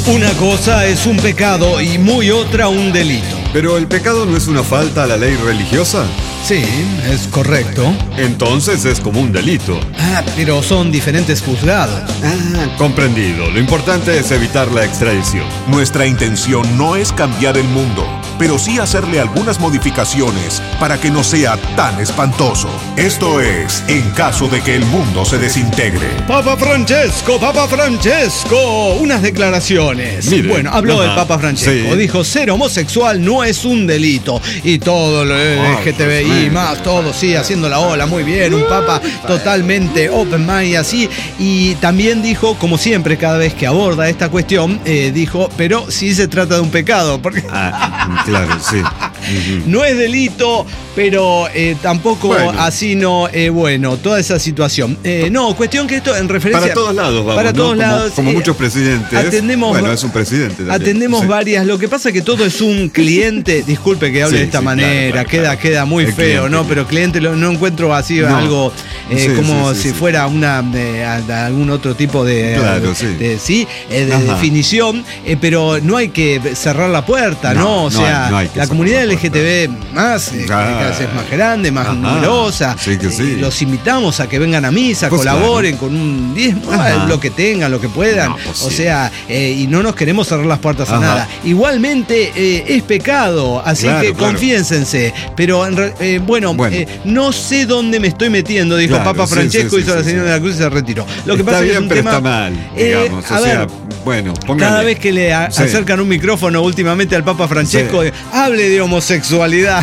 Una cosa es un pecado y muy otra un delito. ¿Pero el pecado no es una falta a la ley religiosa? Sí, es correcto. Entonces es como un delito. Pero son diferentes juzgados. Comprendido. Lo importante es evitar la extradición. Nuestra intención no es cambiar el mundo, pero sí hacerle algunas modificaciones para que no sea tan espantoso. Esto es, en caso de que el mundo se desintegre. Papa Francesco, unas declaraciones. Mire, bueno, habló el Papa Francesco. Sí. Dijo, ser homosexual no es un delito. Y todo lo LGTBI más, todo, sí, haciendo la ola, muy bien. Un Papa totalmente open mind, así. Y también dijo, como siempre, cada vez que aborda esta cuestión, dijo, pero sí se trata de un pecado. Porque Claro, sí. no es delito, pero tampoco así no, bueno, toda esa situación. No, cuestión que esto en referencia... Para todos lados, vamos, para todos ¿no? lados. Como muchos presidentes. Atendemos, bueno, es un presidente también. Atendemos Sí. varias. Lo que pasa es que todo es un cliente. Disculpe que hable Sí, de esta sí, manera. claro. Queda muy El feo, cliente. ¿no? Pero cliente no encuentro así algo Sí, como sí, si sí. fuera algún otro tipo de, Claro, sí. de definición. Pero no hay que cerrar la puerta, ¿no? O sea, no hay que la cerrar comunidad la puerta. LGTB más, cada vez es más grande, más numerosa. Sí que sí. Los invitamos a que vengan a misa, Pues colaboren con un diezmo, lo que tengan, lo que puedan. No, pues o sí. sea, y no nos queremos cerrar las puertas a nada. Igualmente es pecado, así que confiénsense. Pero bueno. No sé dónde me estoy metiendo, dijo Papa Francesco, hizo la señal de la cruz y se retiró. Lo que pasa está es que bien, es un pero tema, está mal, digamos. a ver, bueno, póngale. cada vez que le acercan un micrófono últimamente al Papa Francesco, hable de homosexualidad.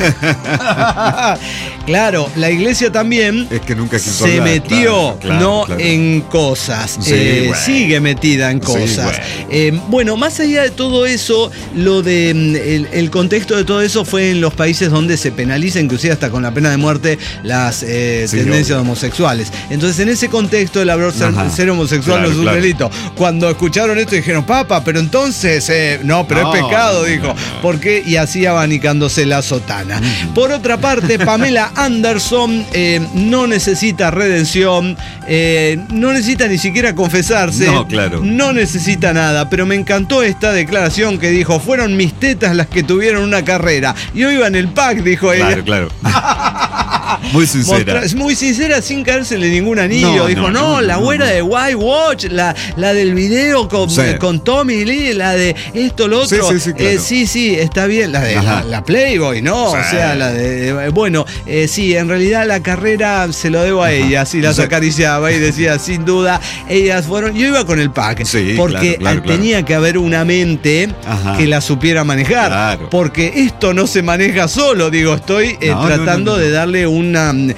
Claro, la iglesia también es que nunca quiso se hablar, metió claro. en cosas, sigue metida en cosas. Bueno, más allá de todo eso, lo de el contexto de todo eso fue en los países donde se penaliza, inclusive hasta con la pena de muerte, las tendencias homosexuales. Entonces, en ese contexto, el ser homosexual no es un delito. Cuando escucharon esto dijeron, Papa, pero entonces, no, pero es pecado, dijo. ¿Por qué? Y así abanicándose la sotana. Por otra parte, Pamela Anderson no necesita redención, no necesita ni siquiera confesarse, no necesita nada, pero me encantó esta declaración que dijo, fueron mis tetas las que tuvieron una carrera. Yo iba en el pack, dijo ella. Claro. Muy sincera. Es muy sincera sin caérsele ningún anillo. Dijo, la güera de White Watch, la del video con Tommy Lee, la de esto, lo otro. Sí, está bien. La de la Playboy, ¿no? O sea, la de... Bueno, sí, en realidad la carrera se lo debo a ella. Sí, las acariciaba y decía, sin duda, ellas fueron... Yo iba con el pack. Porque tenía que haber una mente que la supiera manejar. Porque esto no se maneja solo. Digo, estoy tratando de darle un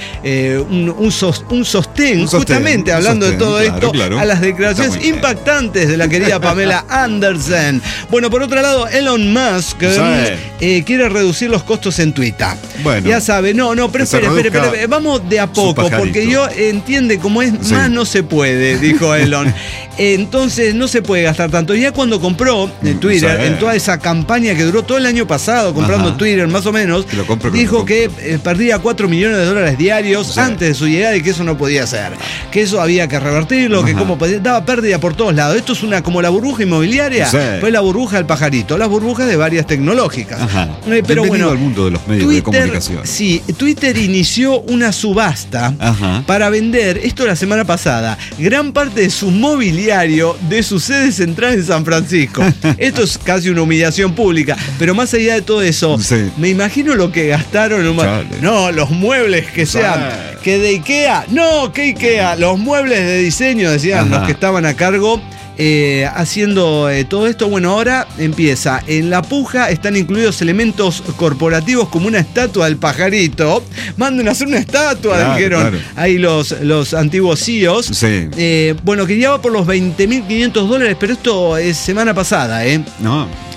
sostén, justamente hablando de todo esto, a las declaraciones impactantes de la querida Pamela Anderson. Bueno, por otro lado, Elon Musk quiere reducir los costos en Twitter. Bueno, ya sabe, pero espere, vamos de a poco, porque yo entiende cómo es, más no se puede, dijo Elon. Entonces no se puede gastar tanto. Ya cuando compró Twitter, en toda esa campaña que duró todo el año pasado comprando Twitter, más o menos, dijo que perdía $4 millones diarios antes de su llegada y que eso no podía ser. Que eso había que revertirlo, que como daba pérdida por todos lados. Esto es como la burbuja inmobiliaria, fue la burbuja del pajarito, las burbujas de varias tecnológicas. Pero bueno, al mundo de los medios de comunicación. Sí, Twitter inició una subasta para vender, esto la semana pasada, gran parte de su mobiliario de su sede central en San Francisco. Esto es casi una humillación pública, pero más allá de todo eso, me imagino lo que gastaron los muebles que sean, que de Ikea, que Ikea, los muebles de diseño, decían los que estaban a cargo. Haciendo todo esto. Bueno, ahora empieza. En la puja están incluidos elementos corporativos como una estatua del pajarito. Manden a hacer una estatua, dijeron ahí los antiguos CEOs. Bueno, que ya va por los $20.500, pero esto es semana pasada,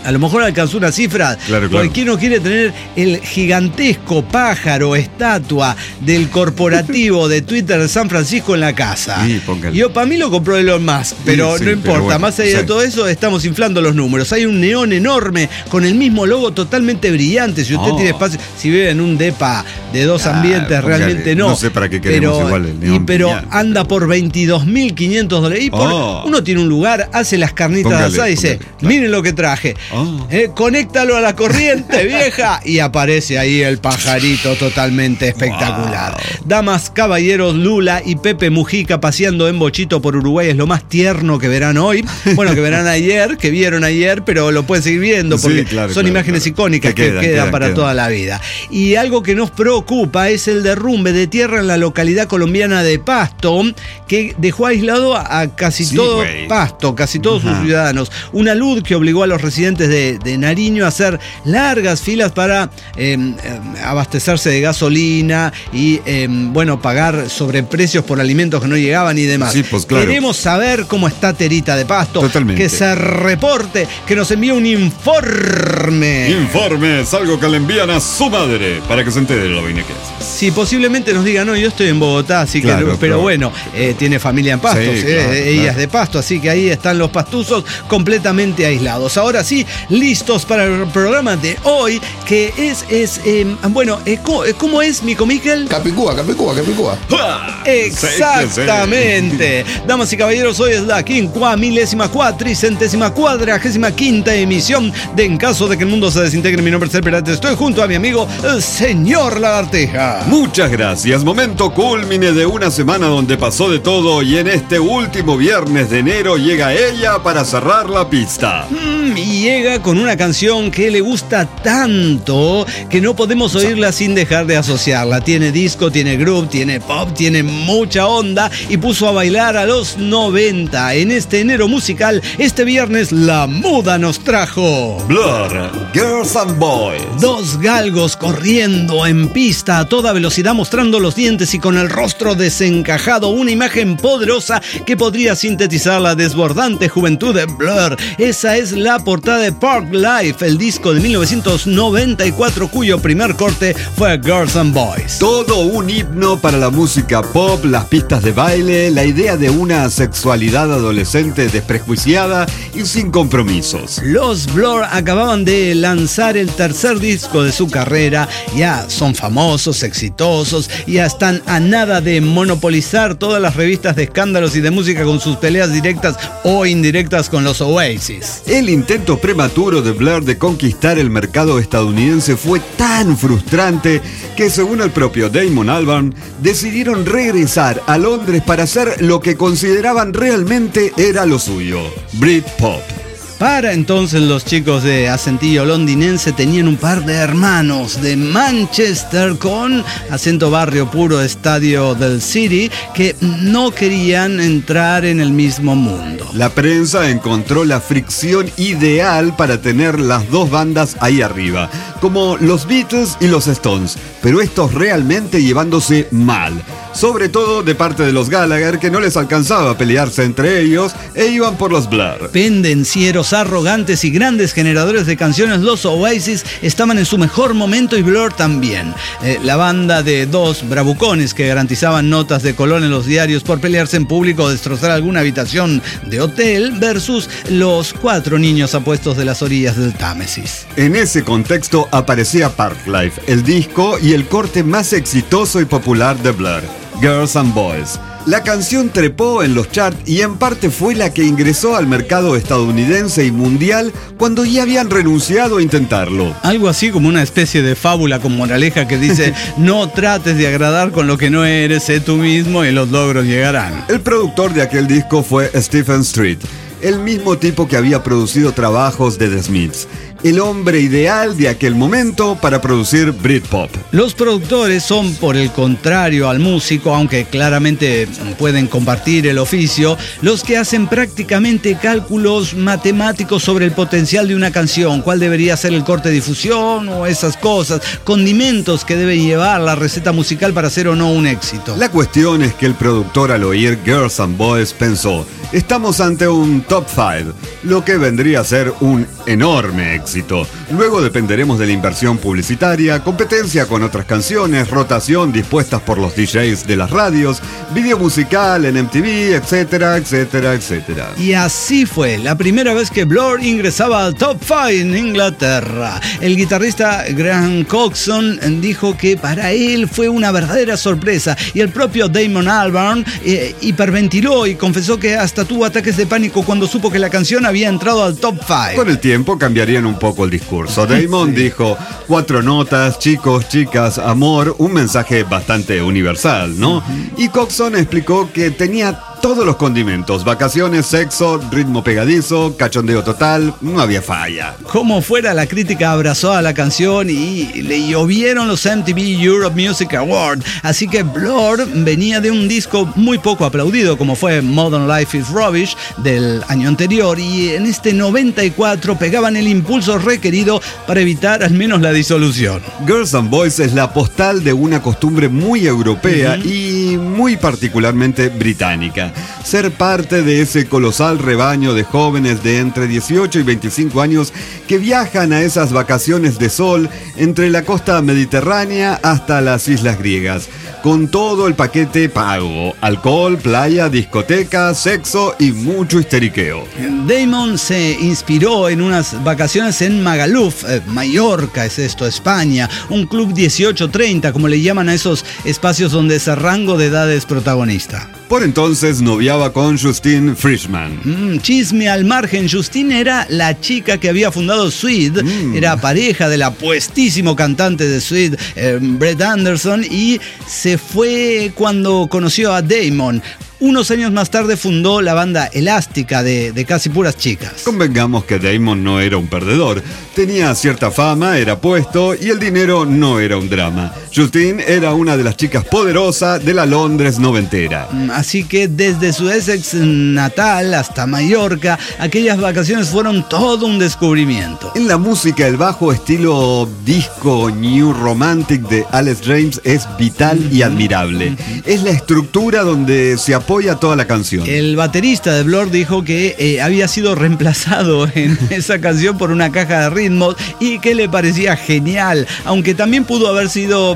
a lo mejor alcanzó una cifra. Claro. Porque ¿quién no quiere tener el gigantesco pájaro, estatua del corporativo de Twitter de San Francisco en la casa? Sí, póngale. Yo, para mí lo compró Elon Musk, pero no importa. Bueno, más allá de todo eso, estamos inflando los números. Hay un neón enorme con el mismo logo totalmente brillante. Si usted tiene espacio, si vive en un depa de dos ambientes, realmente no. No sé para qué queremos igual el neón. Pero anda por $22.500. Y uno tiene un lugar, hace las carnitas asadas y dice, miren lo que traje. Conéctalo a la corriente, vieja. Y aparece ahí el pajarito totalmente espectacular. Damas, caballeros, Lula y Pepe Mujica paseando en bochito por Uruguay es lo más tierno que verán hoy. Bueno, que verán ayer, que vieron ayer, pero lo pueden seguir viendo porque son imágenes icónicas que quedan para toda la vida. Y algo que nos preocupa es el derrumbe de tierra en la localidad colombiana de Pasto, que dejó aislado a casi todo Pasto, casi todos sus ciudadanos. Una luz que obligó a los residentes de Nariño a hacer largas filas para abastecerse de gasolina y pagar sobreprecios por alimentos que no llegaban y demás. Sí, pues, claro. Queremos saber cómo está Terita de Pasto. Totalmente. Que se reporte, que nos envíe un informe. Informe es algo que le envían a su madre para que se entere de lo bien que es. Sí, posiblemente nos diga, no, yo estoy en Bogotá, así que, pero bueno, tiene familia en Pasto, ella es de Pasto, así que ahí están los pastuzos completamente aislados. Ahora sí, listos para el programa de hoy, que ¿cómo es, Mico Miquel? Capicúa. Exactamente. Damas y caballeros, hoy es la 54.455ª emisión de En caso de que el mundo se desintegre. Mi nombre es El Pirata. Estoy junto a mi amigo, el señor Lagartija. Muchas gracias. Momento cúlmine de una semana donde pasó de todo y en este último viernes de enero llega ella para cerrar la pista. Y llega con una canción que le gusta tanto que no podemos oírla sin dejar de asociarla. Tiene disco, tiene groove, tiene pop, tiene mucha onda y puso a bailar a los 90. En este enero musical, este viernes la muda nos trajo Blur, Girls and Boys. Dos galgos corriendo en pista a toda velocidad, mostrando los dientes y con el rostro desencajado, una imagen poderosa que podría sintetizar la desbordante juventud de Blur. Esa es la portada de Park Life, el disco de 1994 cuyo primer corte fue Girls and Boys. Todo un himno para la música pop, las pistas de baile, la idea de una sexualidad adolescente desprejuiciada y sin compromisos. Los Blur acababan de lanzar el tercer disco de su carrera, ya son famosos, exitosos, ya están a nada de monopolizar todas las revistas de escándalos y de música con sus peleas directas o indirectas con los Oasis. El intento prematuro de Blur de conquistar el mercado estadounidense fue tan frustrante que, según el propio Damon Albarn, decidieron regresar a Londres para hacer lo que consideraban realmente era lo suyo, Britpop. Para entonces los chicos de acentillo londinense tenían un par de hermanos de Manchester con acento barrio puro, estadio del City, que no querían entrar en el mismo mundo. La prensa encontró la fricción ideal para tener las dos bandas ahí arriba, como los Beatles y los Stones, pero estos realmente llevándose mal. Sobre todo de parte de los Gallagher, que no les alcanzaba a pelearse entre ellos e iban por los Blur. Pendencieros, arrogantes y grandes generadores de canciones, los Oasis estaban en su mejor momento y Blur también. La banda de dos bravucones que garantizaban notas de color en los diarios por pelearse en público o destrozar alguna habitación de hotel versus los cuatro niños apuestos de las orillas del Támesis. En ese contexto aparecía Park Life, el disco y el corte más exitoso y popular de Blur, Girls and Boys. La canción trepó en los charts y en parte fue la que ingresó al mercado estadounidense y mundial cuando ya habían renunciado a intentarlo. Algo así como una especie de fábula con moraleja que dice: no trates de agradar con lo que no eres, sé tú mismo y los logros llegarán. El productor de aquel disco fue Stephen Street, el mismo tipo que había producido trabajos de The Smiths. el hombre ideal de aquel momento para producir Britpop. Los productores son, por el contrario al músico, aunque claramente pueden compartir el oficio, los que hacen prácticamente cálculos matemáticos sobre el potencial de una canción, cuál debería ser el corte de difusión o esas cosas, condimentos que debe llevar la receta musical para ser o no un éxito. La cuestión es que el productor, al oír Girls and Boys, pensó: estamos ante un top 5, lo que vendría a ser un enorme éxito. Luego dependeremos de la inversión publicitaria, competencia con otras canciones, rotación dispuestas por los DJs de las radios, video musical en MTV, etcétera, etcétera, etcétera. Y así fue la primera vez que Blur ingresaba al top 5 en Inglaterra. El guitarrista Graham Coxon dijo que para él fue una verdadera sorpresa, y el propio Damon Albarn hiperventiló y confesó que hasta tuvo ataques de pánico cuando supo que la canción había entrado al top 5. Con el tiempo cambiarían un poco el discurso. Damon dijo: 4 notas, chicos, chicas, amor, un mensaje bastante universal, ¿no? Y Coxon explicó que tenía todos los condimentos: vacaciones, sexo, ritmo pegadizo, cachondeo total, no había falla. Como fuera, la crítica abrazó a la canción y le llovieron los MTV Europe Music Awards. Así que Blur venía de un disco muy poco aplaudido, como fue Modern Life is Rubbish del año anterior, y en este 94 pegaban el impulso requerido para evitar al menos la disolución. Girls and Boys es la postal de una costumbre muy europea y muy particularmente británica. Ser parte de ese colosal rebaño de jóvenes de entre 18 y 25 años que viajan a esas vacaciones de sol entre la costa mediterránea hasta las islas griegas, con todo el paquete pago: alcohol, playa, discoteca, sexo y mucho histeriqueo. Damon se inspiró en unas vacaciones en Magaluf, Mallorca es esto, España, un club 18-30, como le llaman a esos espacios donde ese rango de edad es protagonista. Por entonces noviaba con Justine Frischmann. Chisme al margen, Justine era la chica que había fundado Sweet, era pareja del apuestísimo cantante de Sweet, Brett Anderson, y se fue cuando conoció a Damon. Unos años más tarde fundó la banda Elástica de casi puras chicas. Convengamos que Damon no era un perdedor. Tenía cierta fama, era puesto y el dinero no era un drama. Justine era una de las chicas poderosas de la Londres noventera. Así que desde su Essex natal hasta Mallorca, aquellas vacaciones fueron todo un descubrimiento. En la música, el bajo estilo disco New Romantic de Alex James es vital y admirable. Es la estructura donde se apoya toda la canción. El baterista de Blur dijo que había sido reemplazado en esa canción por una caja de ritmos y que le parecía genial, aunque también pudo haber sido,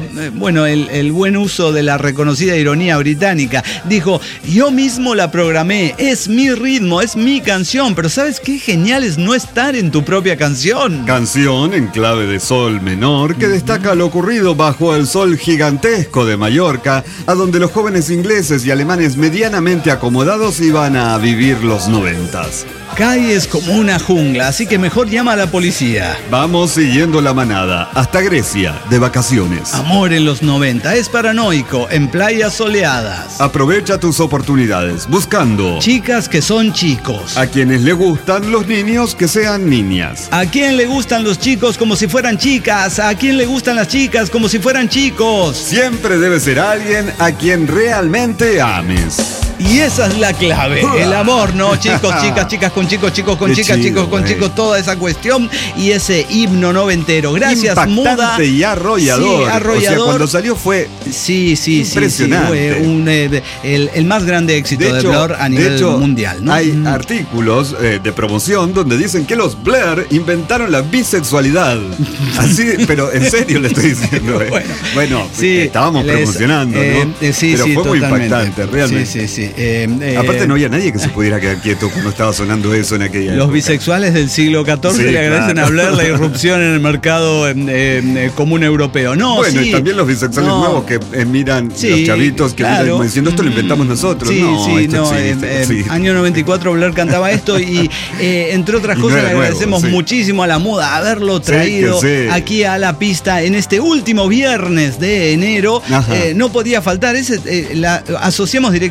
el buen uso de la reconocida ironía británica. Dijo: yo mismo la programé, es mi ritmo, es mi canción, pero ¿sabes qué genial es no estar en tu propia canción? Canción en clave de sol menor que destaca lo ocurrido bajo el sol gigantesco de Mallorca, a donde los jóvenes ingleses y alemanes medianamente acomodados iban a vivir los 90s. Calles como una jungla, así que mejor llama a la policía. Vamos siguiendo la manada hasta Grecia de vacaciones. Amor en los 90 es paranoico en playas soleadas. Aprovecha tus oportunidades buscando chicas que son chicos. A quienes le gustan los niños que sean niñas. A quien le gustan los chicos como si fueran chicas. A quien le gustan las chicas como si fueran chicos. Siempre debe ser alguien a quien realmente ames. Y esa es la clave, el amor, ¿no? Chicos, chicas, chicas con chicos, chicos con chicas, chicos con chicos, toda esa cuestión y ese himno noventero. Gracias, impactante Muda. Y arrollador. Sí, arrollador. O sea, cuando salió fue impresionante. Fue el más grande éxito de Blur a nivel mundial, ¿no? Hay artículos de promoción donde dicen que los Blur inventaron la bisexualidad. Así, pero en serio le estoy diciendo. Bueno, estábamos promocionando, ¿no? Pero fue muy impactante, realmente. Sí. Aparte no había nadie que se pudiera quedar quieto cuando estaba sonando eso en aquella época. Los bisexuales del siglo XIV le agradecen a Blur la irrupción en el mercado común europeo. Y también los bisexuales nuevos que miran los chavitos que miran como diciendo esto lo inventamos nosotros. Año 94 Blur cantaba esto y entre otras cosas le agradecemos muchísimo a la Muda haberlo traído aquí a la pista en este último viernes de enero. No podía faltar, asociamos directamente esta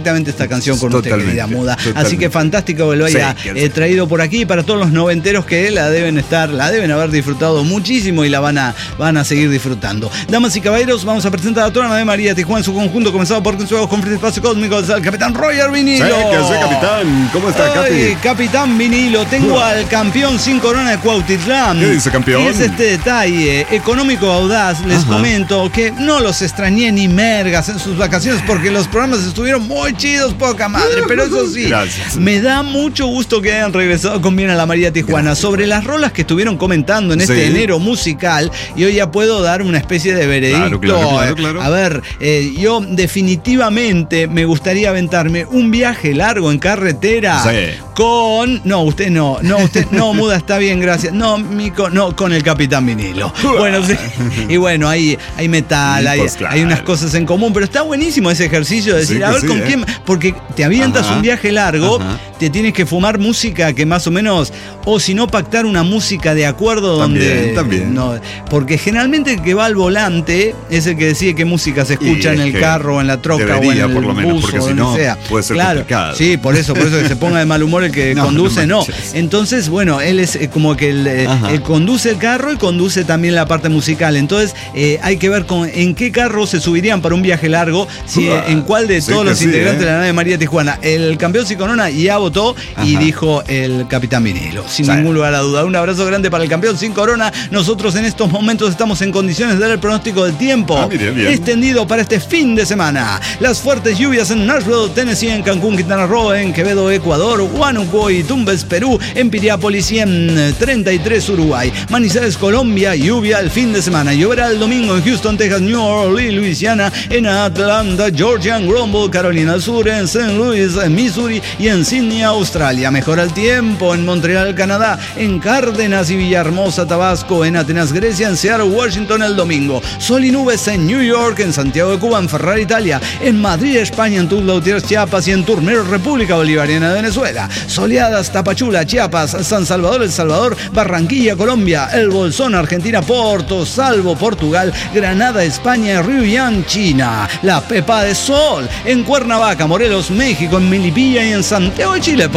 canción con usted, querida Muda. Así que fantástico que lo haya traído por aquí para todos los noventeros que la deben haber disfrutado muchísimo y la van a seguir disfrutando. Damas y caballeros, vamos a presentar a toda la de María Tijuana en su conjunto, comenzado por Juegos con Free Espacio Cósmico, el Capitán Roger Vinilo. ¿Qué hace, capitán? ¿Cómo está, Capi? Capitán Vinilo, tengo al campeón sin corona de Cuautitlán. ¿Qué dice, campeón? Y es este detalle económico audaz, les comento que no los extrañé ni mergas en sus vacaciones porque los programas estuvieron muy chidos, poca madre, pero eso sí, gracias. Me da mucho gusto que hayan regresado con bien a la María Tijuana. Gracias. Sobre las rolas que estuvieron comentando en este enero musical, y hoy ya puedo dar una especie de veredicto. Claro. A ver, yo definitivamente me gustaría aventarme un viaje largo en carretera con... No, usted no, Muda, está bien, gracias. No, Mico, no, con el Capitán Vinilo. Bueno, sí. Y bueno, hay metal, hay unas cosas en común, pero está buenísimo ese ejercicio de decir, a ver con quién, porque te avientas un viaje largo, te tienes que fumar música que más o menos, o si no, pactar una música de acuerdo donde... También. No, porque generalmente el que va al volante es el que decide qué música se escucha en el carro, o en la troca, o en el por lo menos, bus, porque si no, puede ser complicado. Sí, por eso que se ponga de mal humor el que conduce, no. Entonces, bueno, él es como que él conduce el carro y conduce también la parte musical. Entonces, hay que ver en qué carro se subirían para un viaje largo, en cuál de todos los integrantes de la nave María Tijuana. El campeón sin corona ya votó y dijo el Capitán Vinilo, sin ningún lugar a duda. Un abrazo grande para el campeón sin corona. Nosotros en estos momentos estamos en condiciones de dar el pronóstico del tiempo bien. Extendido para este fin de semana. Las fuertes lluvias en Nashville, Tennessee, en Cancún, Quintana Roo, en Quevedo, Ecuador, Huánuco y Tumbes, Perú, en Piriápolis y en 33, Uruguay. Manizales, Colombia, lluvia el fin de semana. Lloverá el domingo en Houston, Texas, New Orleans, Luisiana, en Atlanta, Georgia, en Grumble, Carolina del Sur, en St. Louis, en Missouri y en Sydney, Australia. Mejora el tiempo en Montreal, Canadá, en Cárdenas y Villahermosa, Tabasco, en Atenas, Grecia, en Seattle, Washington el domingo. Sol y nubes en New York, en Santiago de Cuba, en Ferrari, Italia, en Madrid, España, en Tuzla, Gutiérrez, Chiapas y en Turmero, República Bolivariana de Venezuela. Soleadas, Tapachula, Chiapas, San Salvador, El Salvador, Barranquilla, Colombia, El Bolsón, Argentina, Porto Salvo, Portugal, Granada, España, Ruyán, China. La Pepa de Sol en Cuernavaca, Morelos, México, en Melipilla y en Santiago de Chile.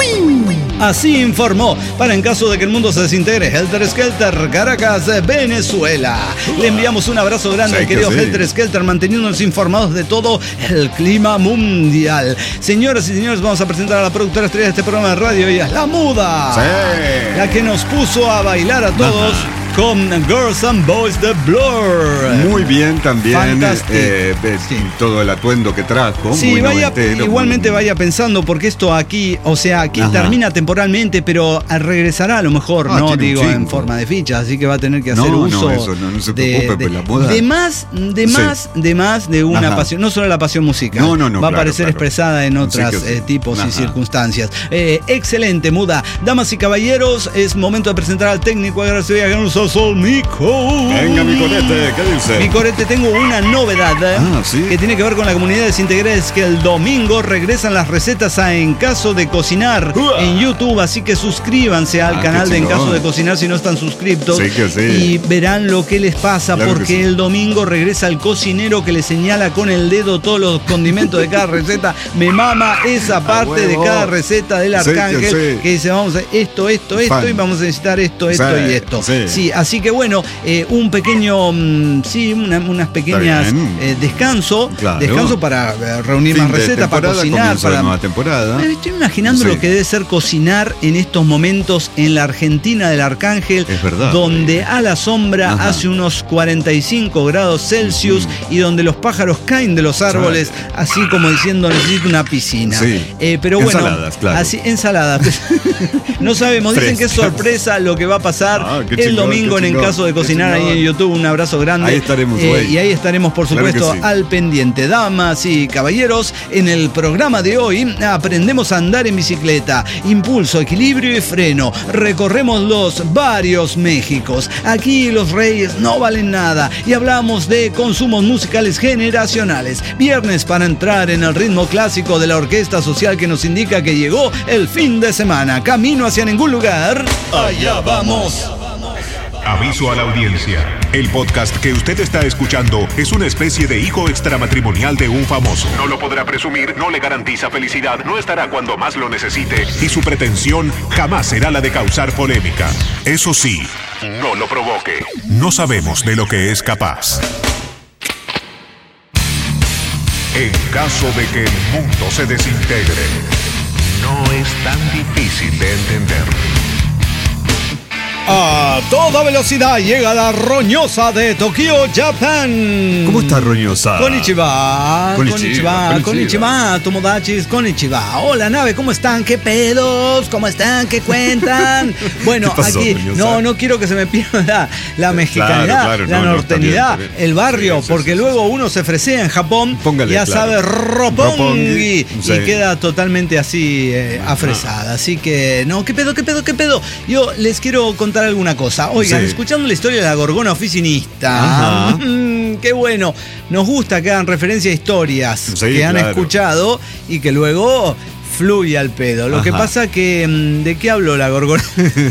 Así informó, para en caso de que el mundo se desintegre, Helter Skelter, Caracas, Venezuela. Le enviamos un abrazo grande al querido Helter Skelter, manteniéndonos informados de todo el clima mundial. Señoras y señores, vamos a presentar a la productora estrella de este programa de radio. Ella es la Muda, la que nos puso a bailar a todos con Girls and Boys de Blur. Muy bien también. Todo el atuendo que trajo. Sí, igualmente vaya pensando, porque esto aquí termina temporalmente, pero regresará a lo mejor, en forma de ficha, así que va a tener que hacer uso. No se preocupe, pues la moda. De más de una pasión, no solo la pasión musical. Va a aparecer expresada en otros tipos y circunstancias. Excelente, Muda. Damas y caballeros, es momento de presentar al técnico agradecido Sol Mico. Venga, mi corete, ¿qué dice? Mi corete, tengo una novedad que tiene que ver con la comunidad desintegrada. Que el domingo regresan las recetas a En Caso de Cocinar en YouTube, así que suscríbanse al canal de En Caso de Cocinar si no están suscriptos, y verán lo que les pasa, porque el domingo regresa el cocinero que le señala con el dedo todos los condimentos de cada receta. Me mama esa parte de cada receta del arcángel que dice, vamos a esto y vamos a necesitar esto y esto. Sí, así que bueno, un pequeño, unas pequeñas descanso para reunir más recetas, para cocinar, para la nueva temporada. Me estoy imaginando lo que debe ser cocinar en estos momentos en la Argentina del Arcángel, donde a la sombra hace unos 45 grados Celsius y donde los pájaros caen de los árboles, así como diciendo necesito una piscina. Pero bueno, ensaladas. No sabemos, dicen que es sorpresa lo que va a pasar el domingo en Caso de Cocinar ahí en YouTube. Un abrazo grande. Ahí estaremos y ahí estaremos, por supuesto, al pendiente. Damas y caballeros, en el programa de hoy aprendemos a andar en bicicleta, impulso, equilibrio y freno. Recorremos los varios Méxicos. Aquí los reyes no valen nada y hablamos de consumos musicales generacionales. Viernes para entrar en el ritmo clásico de la orquesta social que nos indica que llegó el fin de semana. Camino hacia ningún lugar. Allá vamos. Aviso a la audiencia. El podcast que usted está escuchando es una especie de hijo extramatrimonial de un famoso. No lo podrá presumir, no le garantiza felicidad, no estará cuando más lo necesite y su pretensión jamás será la de causar polémica. Eso sí, no lo provoque. No sabemos de lo que es capaz. En caso de que el mundo se desintegre, no es tan difícil de entender. A toda velocidad llega la roñosa de Tokio, Japón. ¿Cómo está roñosa? Konnichiwa, tomodachis, konnichiwa. Hola, nave, ¿cómo están? ¿Qué pedos? ¿Cómo están? ¿Qué cuentan? Bueno, ¿Qué pasó, aquí roñosa? no quiero que se me pierda la mexicanidad, claro, la norteñidad, está bien. el barrio, Sí, porque luego uno se fresea en Japón, Póngale, ya claro. sabe roppongi Sí. y queda totalmente así afresada. Así que, no, ¿qué pedo? Yo les quiero contar alguna cosa. Oigan, Sí. escuchando la historia de la gorgona oficinista. Ajá. Qué bueno. Nos gusta que hagan referencia a historias Sí, que han claro. escuchado y que luego fluye al pedo. Lo que Ajá. pasa que... ¿De qué habló la gorgona?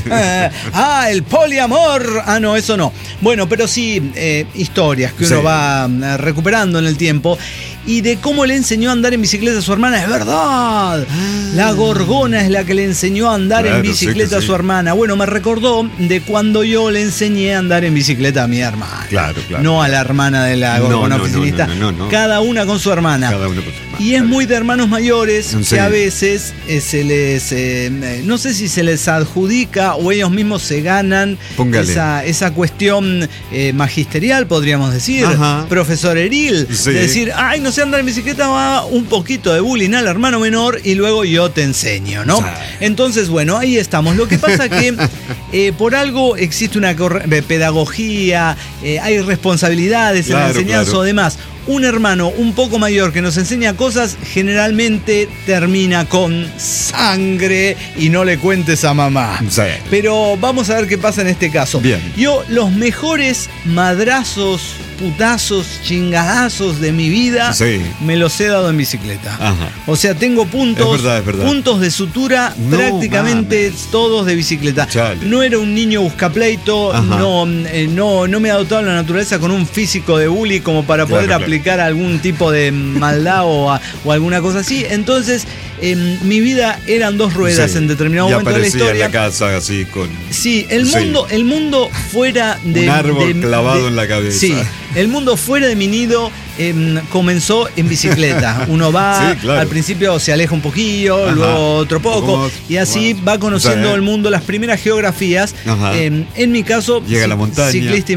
El poliamor. No, eso no. Bueno, pero sí historias que uno Sí. va recuperando en el tiempo. Y de cómo le enseñó a andar en bicicleta a su hermana. Es verdad. La gorgona es la que le enseñó a andar Claro, en bicicleta sí que a sí. su hermana. Bueno, me recordó de cuando yo le enseñé a andar en bicicleta a mi hermana. Claro. No a la hermana de la gorgona oficinista. No. Cada una con su hermana. Cada uno con su hermana. Y es muy de hermanos mayores Sí. que a veces se les, no sé si se les adjudica o ellos mismos se ganan Póngale. esa cuestión magisterial, podríamos decir, Ajá. profesoreril, Sí. de decir, ay, no sé andar en bicicleta, va un poquito de bullying al hermano menor y luego yo te enseño, ¿no? Sí. Entonces, bueno, ahí estamos. Lo que pasa que por algo existe una pedagogía, hay responsabilidades en la Claro, enseñanza claro. o demás. Un hermano un poco mayor que nos enseña cosas generalmente termina con sangre y no le cuentes a mamá. Sí. Pero vamos a ver qué pasa en este caso. Bien. Yo los mejores madrazos, putazos, chingadazos de mi vida Sí. me los he dado en bicicleta. Ajá. O sea, tengo puntos, Es verdad. puntos de sutura No prácticamente mames. todos de bicicleta. Chale. No era un niño buscapleito, Ajá. no me ha dotado la naturaleza con un físico de bully como para poder Claro. aplicar algún tipo de maldad o alguna cosa así. Entonces, mi vida eran dos ruedas Sí. en determinado Y momento de la aparecía historia. en la casa así con... Sí, Sí. el mundo fuera de... Un árbol clavado en la cabeza. Sí, el mundo fuera de mi nido comenzó en bicicleta. Uno va, Sí, claro. al principio se aleja un poquillo, Ajá. luego otro Un poco poco, más, y así más. va conociendo Sí. el mundo, las primeras geografías. Ajá. En mi caso, Llega a la montaña.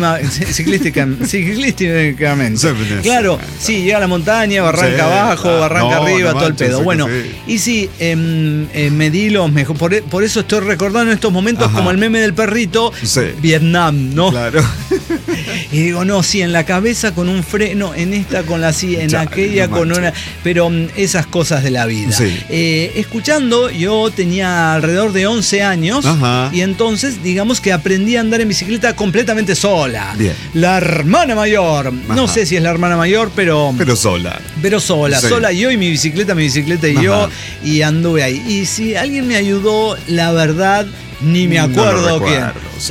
ciclísticamente. Sí, Claro, sí, llega a la montaña, barranca Sí, abajo, barranca no, arriba, no todo el manches, pedo. sí que Bueno, sí. y sí, me di los mejores. Por eso estoy recordando en estos momentos Ajá. como el meme del perrito, Sí. Vietnam, ¿no? Claro. Y digo, no, sí, en la cabeza con un freno, en esta con la sí, en Chale, aquella no con manches. una. Pero esas cosas de la vida. Sí. Escuchando, yo tenía alrededor de 11 años. Ajá. Y entonces, digamos que aprendí a andar en bicicleta completamente sola. Bien. La hermana mayor. No Ajá. sé si es la hermana mayor, pero sola. sola, Sí. sola yo y mi bicicleta y Ajá. yo, y anduve ahí. Y si alguien me ayudó, la verdad, ni me No lo acuerdo quién. recuerdo, sí.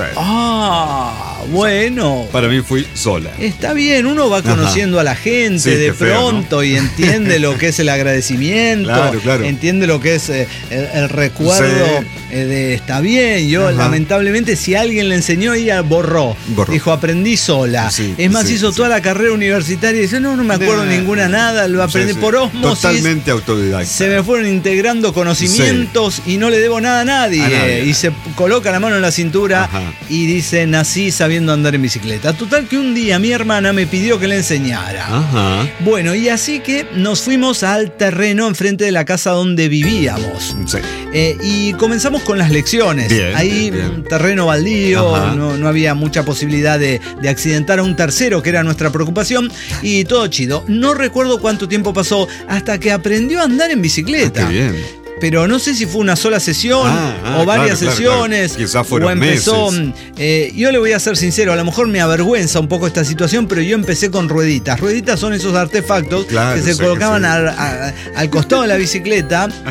Bueno. Para mí fui sola. Está bien, uno va conociendo a la gente Sí, de qué feo, pronto y entiende lo que es el agradecimiento, Claro. entiende lo que es el recuerdo Sí. de está bien. Yo, Ajá. lamentablemente, si alguien le enseñó, ella borró. Dijo, aprendí sola. Sí, es más, sí, hizo sí. toda la carrera universitaria y dice, no me acuerdo ninguna nada, lo aprendí Sí. por osmosis. Totalmente autodidacta. Se me fueron integrando conocimientos y no le debo nada a nadie. A nadie. Y se coloca la mano en la cintura Ajá. y dice, nací sabiendo andar en bicicleta. Total que un día mi hermana me pidió que le enseñara. Ajá. Bueno, y así que nos fuimos al terreno enfrente de la casa donde vivíamos. Sí. Y comenzamos con las lecciones. Bien, Ahí, bien. terreno baldío, Ajá. no había mucha posibilidad de accidentar a un tercero, que era nuestra preocupación, y todo chido. No recuerdo cuánto tiempo pasó hasta que aprendió a andar en bicicleta. Qué bien. Pero no sé si fue una sola sesión o varias claro, sesiones. claro. Quizás fueron o empezó. meses. Yo le voy a ser sincero, a lo mejor me avergüenza un poco esta situación, pero yo empecé con rueditas. Rueditas son esos artefactos Claro, que se sé colocaban que sí. al costado de la bicicleta.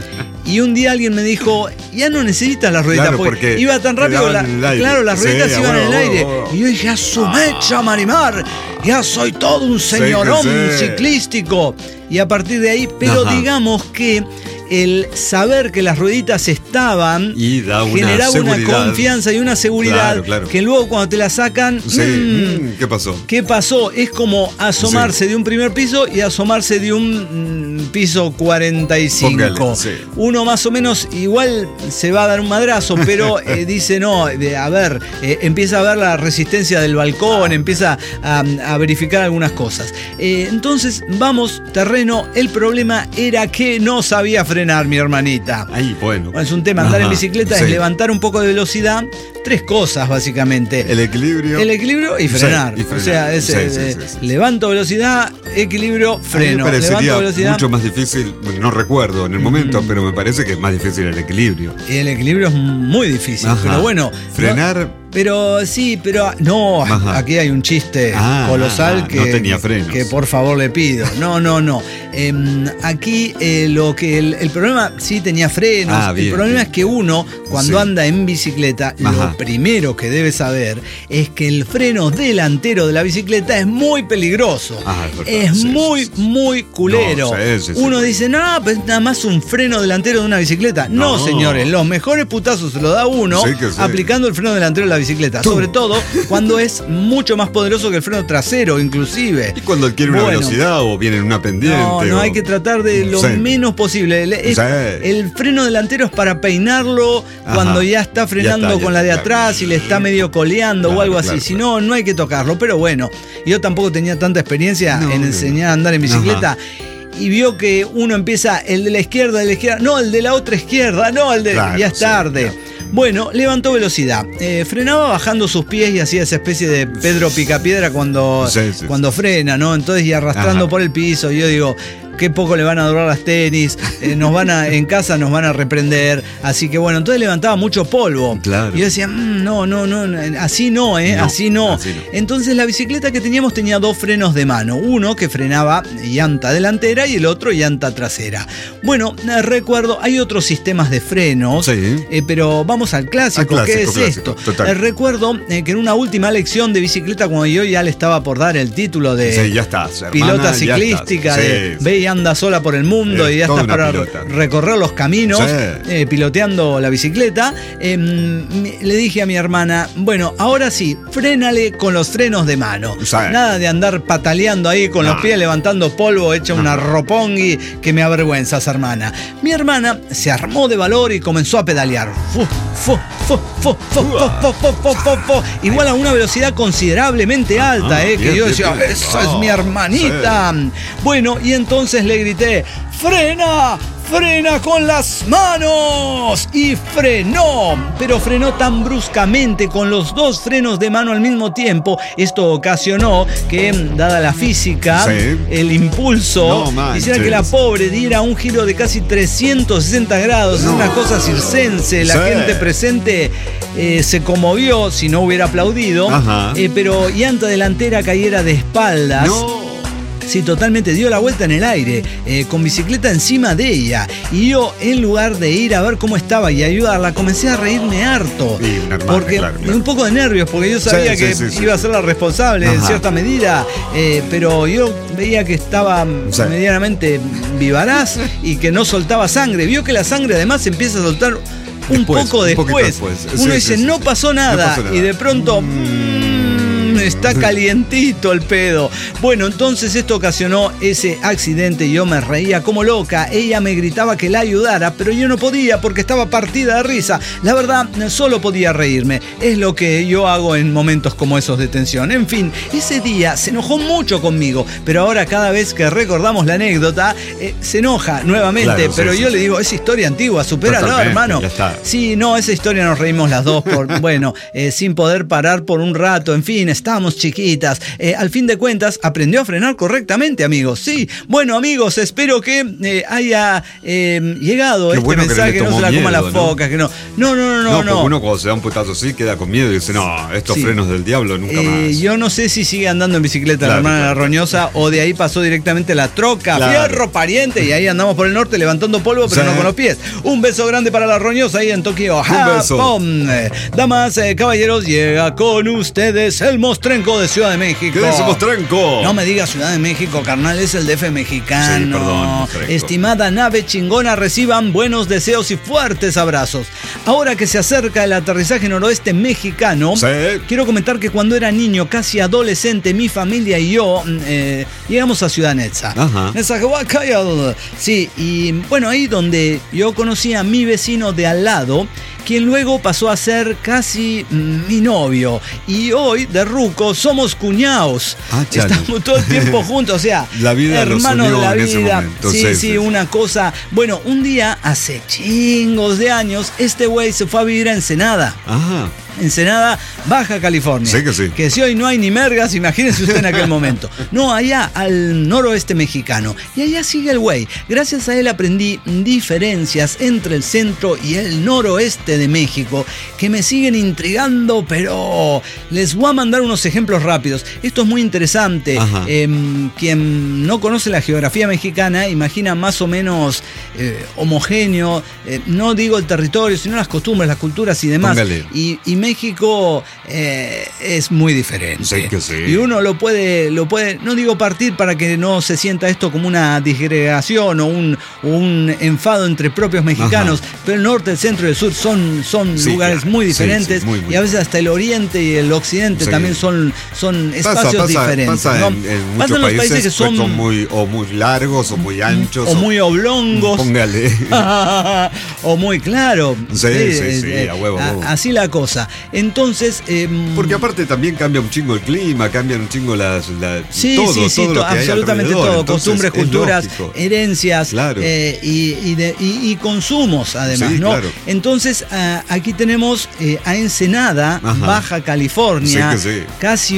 Y un día alguien me dijo, ya no necesitas las rueditas, claro, porque iba tan rápido, claro, las rueditas iban en el aire. Y yo dije, a su mecha, Marimar, ya soy todo un señorón ciclístico. Y a partir de ahí, pero digamos que el saber que las rueditas estaban generaba una confianza y una seguridad, claro. Que luego cuando te la sacan, ¿qué pasó? ¿Qué pasó? Es como asomarse de un primer piso y asomarse de un piso 45. Póngale, uno más o menos igual se va a dar un madrazo, pero dice no, a ver, empieza a ver la resistencia del balcón, empieza a verificar algunas cosas. Entonces vamos terreno, el problema era que no sabía frenar mi hermanita. Ahí, bueno. Es un tema, andar en bicicleta es levantar un poco de velocidad, 3 cosas básicamente. El equilibrio y frenar. O sea, levanto velocidad, equilibrio, freno. A mí me parecería mucho más difícil, no recuerdo en el momento, pero me parece que es más difícil el equilibrio. Y el equilibrio es muy difícil, pero bueno. Frenar... Pero no, aquí hay un chiste colosal que, no tenía frenos. Que por favor le pido. No. Aquí el problema sí tenía frenos. El problema es que uno, cuando anda en bicicleta, lo primero que debe saber es que el freno delantero de la bicicleta es muy peligroso. Es muy culero. Uno dice, no, pues nada más un freno delantero de una bicicleta. No, señores, los mejores putazos se lo da uno aplicando el freno delantero de la bicicleta. Sobre todo cuando es mucho más poderoso que el freno trasero, inclusive. Y cuando adquiere una velocidad o viene en una pendiente. No, hay que tratar de lo menos posible. El freno delantero es para peinarlo cuando ya está frenando con la de atrás y le está medio coleando o algo así. Si no, no hay que tocarlo. Pero bueno, yo tampoco tenía tanta experiencia en enseñar a andar en bicicleta. Y vio que uno empieza el de la izquierda, no, el de la otra izquierda, no, el de... ya es tarde. Claro. Bueno, levantó velocidad. Frenaba bajando sus pies y hacía esa especie de Pedro Picapiedra cuando frena, ¿no? Entonces, y arrastrando por el piso. Y yo digo, qué poco le van a durar las tenis. En casa nos van a reprender. Así que bueno, entonces levantaba mucho polvo. Claro. Y yo decía, no, así no. Entonces la bicicleta que teníamos tenía 2 frenos de mano. Uno que frenaba llanta delantera y el otro llanta trasera. Bueno, recuerdo, hay otros sistemas de frenos, pero vamos al clásico. ¿Qué es esto? Recuerdo que en una última lección de bicicleta, cuando yo ya le estaba por dar el título de ya estás, hermana, pilota ciclística, ve y anda sola por el mundo y ya estás para recorrer los caminos piloteando la bicicleta, le dije a mi hermana, bueno, ahora sí, frénale con los frenos de mano. Nada de andar pataleando ahí con los pies levantando polvo, hecha una ropongui que me avergüenzas, hermana. Mi hermana se armó de valor y comenzó a pedalear. Igual a una velocidad considerablemente alta, que yo decía, esa es mi hermanita. Bueno, y entonces le grité, ¡frena! ¡Frena con las manos! Y frenó, pero frenó tan bruscamente con los 2 frenos de mano al mismo tiempo. Esto ocasionó que, dada la física, el impulso hiciera que la pobre diera un giro de casi 360 grados. Es una cosa circense. La gente presente se conmovió si no hubiera aplaudido, pero llanta delantera cayera de espaldas. Sí, totalmente, dio la vuelta en el aire, con bicicleta encima de ella. Y yo, en lugar de ir a ver cómo estaba y ayudarla, comencé a reírme harto. Porque un poco de nervios, porque yo sabía que iba a ser la responsable en cierta medida, pero yo veía que estaba medianamente vivaraz y que no soltaba sangre. Vio que la sangre además empieza a soltar un poco después. Uno dice, no pasó nada, y de pronto... está calientito el pedo. Bueno, entonces esto ocasionó ese accidente y yo me reía como loca. Ella me gritaba que la ayudara, pero yo no podía porque estaba partida de risa. La verdad, solo podía reírme. Es lo que yo hago en momentos como esos de tensión. En fin, ese día se enojó mucho conmigo, pero ahora cada vez que recordamos la anécdota, se enoja nuevamente. Pero yo le digo, es historia antigua, supéralo, hermano. Sí, no, esa historia nos reímos las dos, sin poder parar por un rato. En fin, está estábamos chiquitas. Al fin de cuentas, aprendió a frenar correctamente, amigos. Sí, bueno, amigos, espero que haya llegado mensaje, que no se la coma la foca, que no. No, porque uno cuando se da un putazo así queda con miedo y dice, no, estos frenos del diablo nunca más. Yo no sé si sigue andando en bicicleta la hermana de la Roñosa o de ahí pasó directamente la troca, fierro pariente, y ahí andamos por el norte levantando polvo, pero no con los pies. Un beso grande para la Roñosa ahí en Tokio, Japón. Damas, caballeros, llega con ustedes el Mostrenco de Ciudad de México. ¿Qué dice Mostrenco? No me digas Ciudad de México, carnal, es el DF mexicano. Sí, perdón, Mostrenco. Estimada nave chingona, reciban buenos deseos y fuertes abrazos. Ahora que se acerca el aterrizaje noroeste mexicano, quiero comentar que cuando era niño, casi adolescente, mi familia y yo llegamos a Ciudad Neza. Sí, y bueno, ahí donde yo conocí a mi vecino de al lado, quien luego pasó a ser casi mi novio. Y hoy, de ruco, somos cuñados. Estamos todo el tiempo juntos, o sea, la vida hermanos de la vida. Momento, sí, una cosa. Bueno, un día, hace chingos de años, este güey se fue a vivir a Ensenada. Ajá. Ensenada, Baja California. Sí que sí. Que si hoy no hay ni mergas, imagínese usted en aquel momento. No, allá al noroeste mexicano. Y allá sigue el güey. Gracias a él aprendí diferencias entre el centro y el noroeste de México que me siguen intrigando, pero les voy a mandar unos ejemplos rápidos. Esto es muy interesante. Quien no conoce la geografía mexicana, imagina más o menos homogéneo, no digo el territorio, sino las costumbres, las culturas y demás. Y México es muy diferente. Sí que sí. Y uno lo puede, no digo partir para que no se sienta esto como una disgregación o un enfado entre propios mexicanos, pero el norte, el centro y el sur son lugares muy diferentes, muy y a veces hasta el oriente y el occidente también son espacios diferentes. Pasa en muchos países que son muy largos o muy anchos. O muy oblongos. Póngale. O muy claro. Sí, a huevo. Así la cosa. Entonces. Porque aparte también cambia un chingo el clima, cambian un chingo todo absolutamente todo. Entonces, costumbres, culturas, herencias, claro. Y consumos, además, sí, ¿no? Claro. Entonces, aquí tenemos a Ensenada, Baja California, casi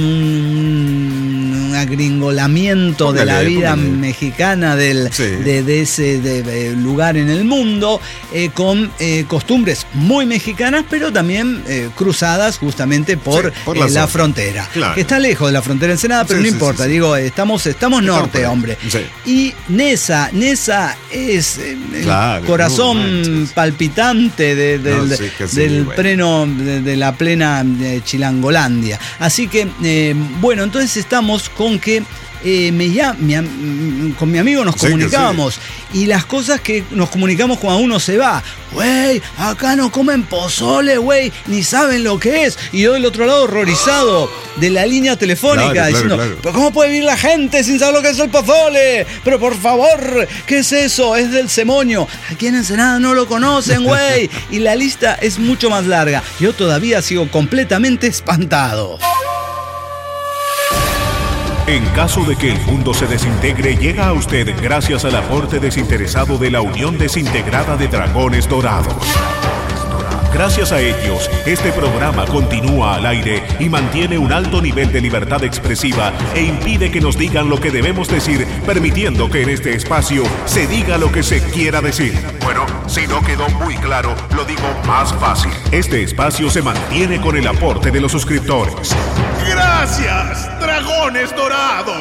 un agringolamiento de la vida mexicana de ese lugar en el mundo, con costumbres muy mexicanas, pero también cruzadas justamente por la frontera, que está lejos de la frontera Ensenada, pero no importa, digo, estamos norte, hombre. Y Neza es el corazón palpitante del pleno de la plena Chilangolandia. Así que, bueno, entonces estamos con que con mi amigo nos comunicábamos y las cosas que nos comunicamos cuando uno se va, güey, acá no comen pozole, güey, ni saben lo que es, y yo del otro lado horrorizado de la línea telefónica diciendo, ¿pero cómo puede vivir la gente sin saber lo que es el pozole? Pero por favor, ¿qué es eso? Es del Semoño, aquí en Ensenada no lo conocen, güey, y la lista es mucho más larga. Yo todavía sigo completamente espantado. En caso de que el mundo se desintegre, llega a usted gracias al aporte desinteresado de la Unión Desintegrada de Dragones Dorados. Gracias a ellos, este programa continúa al aire y mantiene un alto nivel de libertad expresiva e impide que nos digan lo que debemos decir, permitiendo que en este espacio se diga lo que se quiera decir. Bueno, si no quedó muy claro, lo digo más fácil. Este espacio se mantiene con el aporte de los suscriptores. ¡Gracias, Dragones Dorados!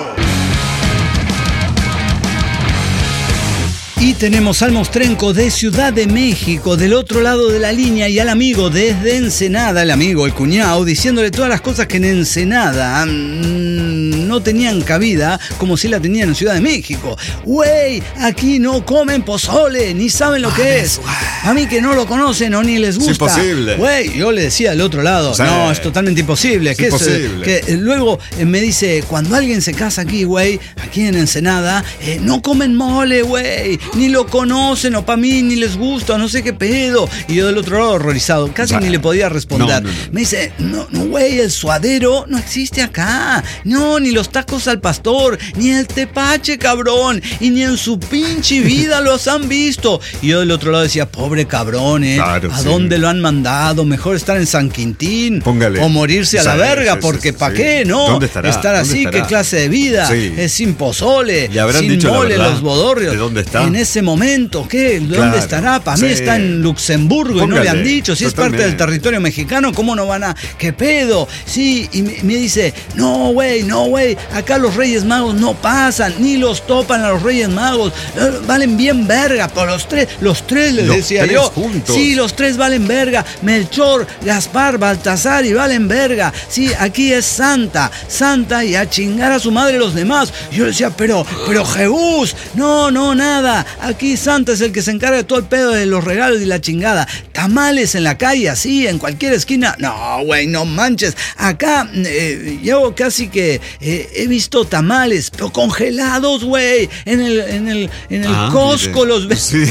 Y tenemos al Mostrenco de Ciudad de México del otro lado de la línea y al amigo desde Ensenada, el cuñado, diciéndole todas las cosas que en Ensenada no tenían cabida como si la tenían en Ciudad de México. Güey, aquí no comen pozole, ni saben lo que es. A mí que no lo conocen o ni les gusta. Es imposible. Güey, yo le decía al otro lado, no, es totalmente imposible. Es imposible. Que luego me dice, cuando alguien se casa aquí, güey, aquí en Ensenada, no comen mole, güey. ni lo conocen, o para mí ni les gusta, o no sé qué pedo. Y yo del otro lado horrorizado, casi ni le podía responder. No. Me dice, no, güey, el suadero no existe acá. No, ni los tacos al pastor, ni el tepache, cabrón. Y ni en su pinche vida los han visto. Y yo del otro lado decía, pobre cabrón, claro, ¿a dónde lo han mandado? Mejor estar en San Quintín. Póngale. O morirse a la verga, porque ¿para qué, no? ¿Dónde estará? Estar así, ¿qué clase de vida? Es sin pozole, sin dicho mole, los bodorrios. ¿De dónde está? En ese momento, ¿qué? ¿De dónde estará? Para mí está en Luxemburgo. Póngale. Y no le han dicho. Si es parte del territorio mexicano, ¿cómo no van a...? ¿Qué pedo? Sí, y me dice, no, güey, acá los Reyes Magos no pasan, ni los topan a los Reyes Magos. Valen bien verga, por los tres les decía yo. Juntos. Sí, los tres valen verga. Melchor, Gaspar, Baltasar y valen verga. Sí, aquí es Santa y a chingar a su madre los demás. Yo le decía, pero Jebús, no, nada. Aquí Santa es el que se encarga de todo el pedo de los regalos y la chingada. Tamales en la calle, así, en cualquier esquina. No, güey, no manches. Acá yo casi que he visto tamales, pero congelados, güey. En el Costco los ves. Sí.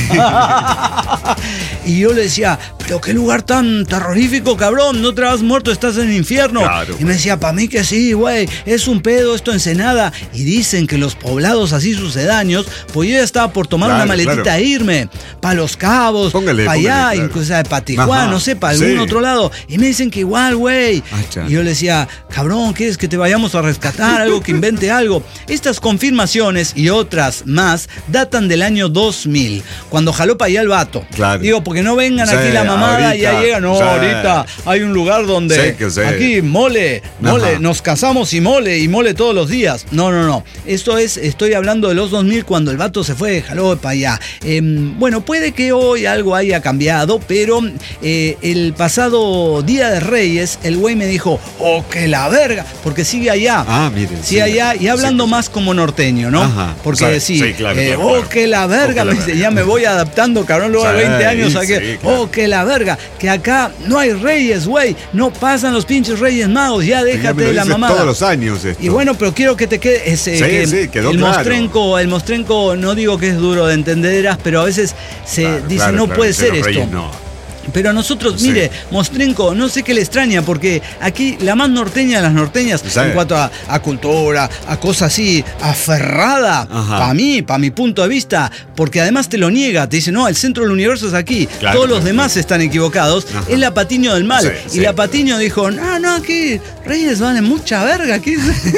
Y yo le decía, pero qué lugar tan terrorífico, cabrón. No te has muerto, estás en el infierno. Claro, y me decía, para mí que sí, güey. Es un pedo esto Ensenada. Y dicen que los poblados así sucedáneos, pues yo ya estaba por tomar una maletita e irme. Para Los Cabos, para allá, incluso para Tijuana, no sé, para algún otro lado. Y me dicen que igual, güey. Y yo le decía, cabrón, ¿quieres que te vayamos a rescatar? Algo que invente algo. Estas confirmaciones y otras más datan del año 2000, cuando jaló para allá el vato. Claro. Digo, porque no vengan aquí la mamada ahorita, y ya llega. No, ahorita hay un lugar donde aquí mole, nos casamos y mole todos los días. No. Estoy hablando de los 2000, cuando el vato se fue, jaló para allá. Bueno, puede que hoy algo haya cambiado, pero el pasado Día de Reyes, el güey me dijo, que la verga, porque sigue allá. Miren. Sigue allá y hablando más como norteño, ¿no? Ajá. Porque claro. Que la verga, me dice, ya me voy adaptando, cabrón, luego de 20 años aquí. Claro. Que la verga, que acá no hay reyes, güey, no pasan los pinches Reyes Magos, ya déjate de la mamada. Todos los años esto. Y bueno, pero quiero que te quede quedó el claro. mostrenco, no digo que es duro de entender, pero a veces se dice, no puede ser esto. Reyes, no. Pero nosotros, mire, Mostrenco, no sé qué le extraña, porque aquí la más norteña de las norteñas, en cuanto a cultura, a cosas así, aferrada, para mi punto de vista, porque además te lo niega, te dice, no, el centro del universo es aquí, todos los demás están equivocados, es la Patiño del mal. Y la Patiño dijo, no, aquí Reyes valen mucha verga, aquí...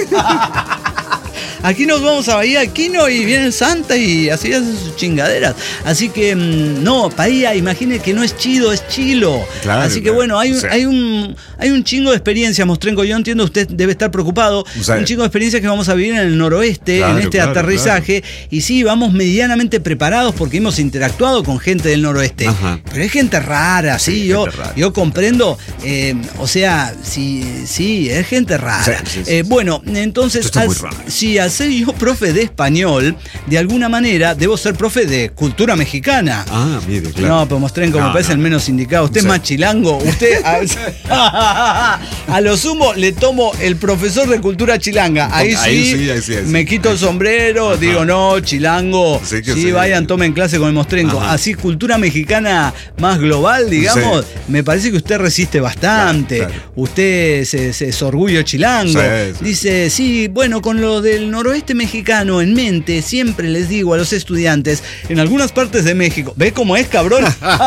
Aquí nos vamos a Bahía Quino y viene Santa y así hacen sus chingaderas. Así que no, Bahía, imagine que no es chido, es chilo. Claro, así que bueno, hay un chingo de experiencia, Mostrenco. Yo entiendo, usted debe estar preocupado. Un chingo de experiencias que vamos a vivir en el noroeste, en este aterrizaje. Y sí, vamos medianamente preparados porque hemos interactuado con gente del noroeste. Pero es gente rara, sí, yo comprendo. O sea, sí, es gente rara. Bueno, entonces, al ser yo profe de español, de alguna manera debo ser profe de cultura mexicana. Mire, claro. No, pero Mostrenco me parece el menos indicado. Usted es más chilango. Usted a lo sumo le tomo el profesor de cultura chilanga. Ahí sí, me quito el sombrero, digo, no, chilango. Sí, vayan, tomen clase con el Mostrenco. Así, cultura mexicana más global, digamos, me parece que usted resiste bastante. Claro. Usted es orgullo chilango. Dice, sí, bueno, con lo del noroeste mexicano en mente, siempre les digo a los estudiantes, en algunas partes de México, ¿ve cómo es, cabrón?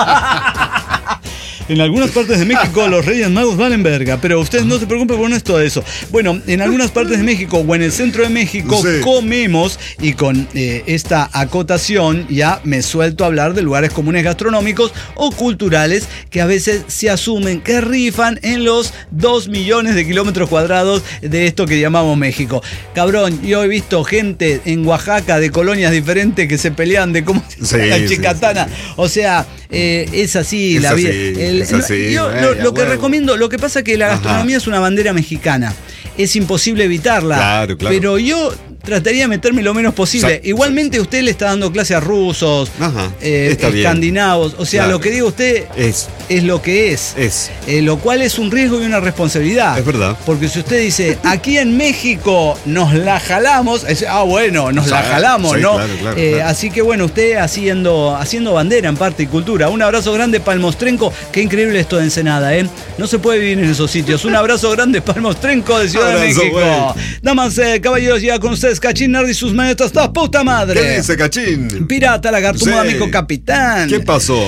En algunas partes de México los Reyes Magos valen verga, pero ustedes no se preocupen por esto de eso. Bueno, en algunas partes de México o en el centro de México comemos, y con esta acotación ya me suelto a hablar de lugares comunes gastronómicos o culturales que a veces se asumen que rifan en los 2 millones de kilómetros cuadrados de esto que llamamos México. Cabrón, yo he visto gente en Oaxaca de colonias diferentes que se pelean de cómo la chicatana. O sea, es así la vida. Lo que recomiendo, lo que pasa es que la gastronomía es una bandera mexicana. Es imposible evitarla. Claro. Pero yo trataría de meterme lo menos posible. Igualmente usted le está dando clase a rusos, escandinavos. O sea, lo que diga usted es lo que es. Lo cual es un riesgo y una responsabilidad. Es verdad. Porque si usted dice, aquí en México nos la jalamos, nos la jalamos, ¿no? Claro. Así que bueno, usted haciendo bandera en parte y cultura. Un abrazo grande para el Mostrenco. Qué increíble esto de Ensenada, ¿eh? No se puede vivir en esos sitios. Un abrazo grande para el Mostrenco de Ciudad de México. Damas, caballeros, ya con ustedes, Cachín Nardi y sus manetas, ¡toda puta madre! ¿Qué dice Cachín? Pirata, lagarto, amigo capitán. ¿Qué pasó?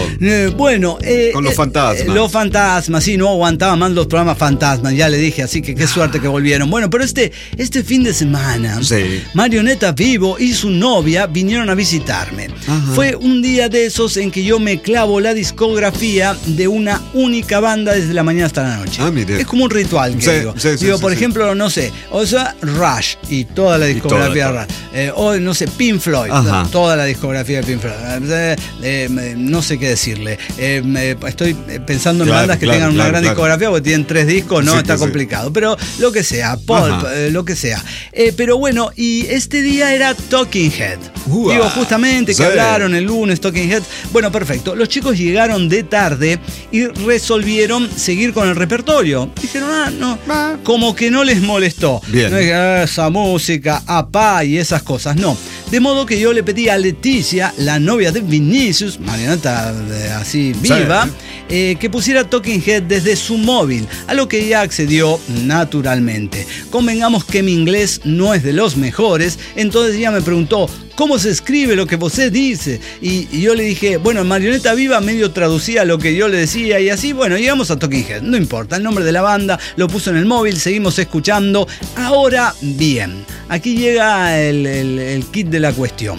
Con los fantasmas. Los fantasmas, sí, no aguantaba más los programas fantasmas, ya le dije, así que qué suerte que volvieron. Bueno, pero este fin de semana, Marioneta Vivo y su novia vinieron a visitarme. Fue un día de esos en que yo me clavo la discografía de una única banda desde la mañana hasta la noche. Es como un ritual que digo. Por ejemplo, no sé, Rush y toda la discografía de Rush. O no sé, Pink Floyd, toda la discografía de Pink Floyd. No sé qué decirle. Estoy pensando en bandas que tengan una gran discografía porque tienen 3 discos, no está complicado. Pero lo que sea, Pulp, lo que sea. Pero bueno, y este día era Talking Head. Digo, justamente que hablaron el lunes, Talking Heads. Bueno, perfecto. Los chicos llegaron de tarde y resolvieron seguir con el repertorio. Dijeron, como que no les molestó. Bien. No es esa música, apá y esas cosas, no. De modo que yo le pedí a Leticia, la novia de Vinicius, Marioneta así viva, que pusiera Talking Head desde su móvil, a lo que ella accedió naturalmente. Convengamos que mi inglés no es de los mejores, entonces ella me preguntó, ¿cómo se escribe lo que usted dice? Y yo le dije, bueno, Marioneta Viva medio traducía lo que yo le decía y así, bueno, llegamos a Talking Head. No importa, el nombre de la banda lo puso en el móvil, seguimos escuchando. Ahora bien, aquí llega el kit de la cuestión.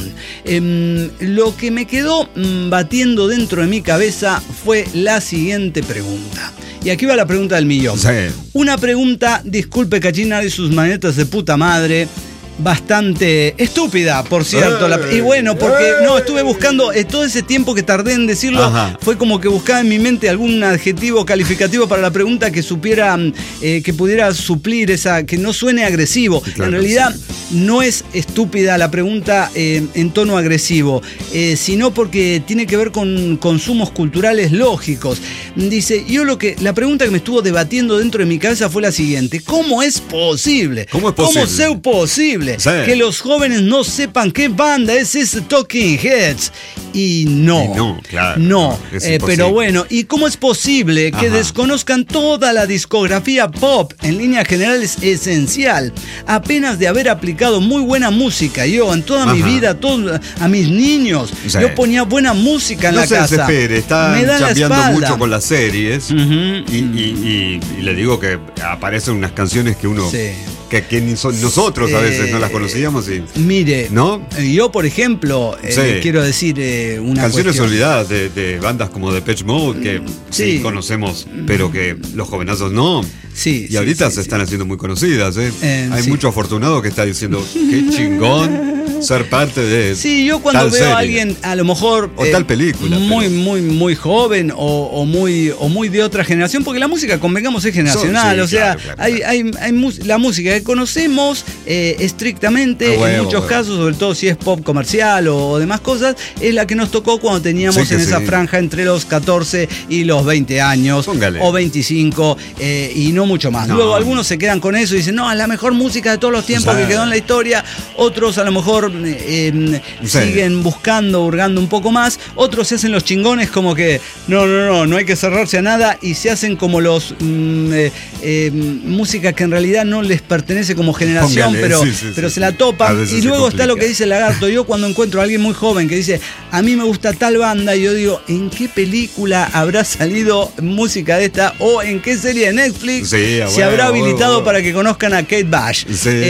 Lo que me quedó batiendo dentro de mi cabeza fue la siguiente pregunta. Y aquí va la pregunta del millón. Una pregunta, disculpe Cachina y sus manetas de puta madre, bastante estúpida, por cierto. Y bueno, porque estuve buscando todo ese tiempo que tardé en decirlo. Fue como que buscaba en mi mente algún adjetivo calificativo para la pregunta que supiera, que pudiera suplir esa, que no suene agresivo. En realidad no es estúpida la pregunta en tono agresivo, sino porque tiene que ver con consumos culturales lógicos. Dice, la pregunta que me estuvo debatiendo dentro de mi cabeza fue la siguiente: ¿cómo es posible? ¿Cómo es posible que los jóvenes no sepan qué banda es ese Talking Heads? Y no, pero bueno, ¿y cómo es posible que desconozcan toda la discografía pop? En líneas generales, esencial. Apenas de haber aplicado muy buena música, yo en toda mi vida, a mis niños, yo ponía buena música en la casa. No se desespere, están cambiando mucho con las series. Y le digo que aparecen unas canciones que uno... Que ni son nosotros a veces no las conocíamos mire, ¿no? Yo por ejemplo quiero decir una canciones cuestión olvidadas de bandas como Depeche Mode que sí conocemos, pero que los jovenazos no. Y ahorita se están haciendo muy conocidas. Hay mucho afortunado que está diciendo qué chingón ser parte de yo cuando veo a alguien a lo mejor o tal película muy joven o muy de otra generación, porque la música, convengamos, es generacional. Hay la música que conocemos estrictamente en muchos casos, sobre todo si es pop comercial o demás cosas, es la que nos tocó cuando teníamos en esa franja entre los 14 y los 20 años. O 25 y no mucho más. Luego algunos se quedan con eso y dicen, no, es la mejor música de todos los tiempos que quedó en la historia. Otros a lo mejor siguen buscando, hurgando un poco más. Otros se hacen los chingones como que no hay que cerrarse a nada y se hacen como los música que en realidad no les pertenece como generación, pero se la topan. Y luego está lo que dice el lagarto. Yo cuando encuentro a alguien muy joven que dice, a mí me gusta tal banda, yo digo, ¿en qué película habrá salido música de esta? ¿O en qué serie de Netflix se habrá habilitado para que conozcan a Kate Bush?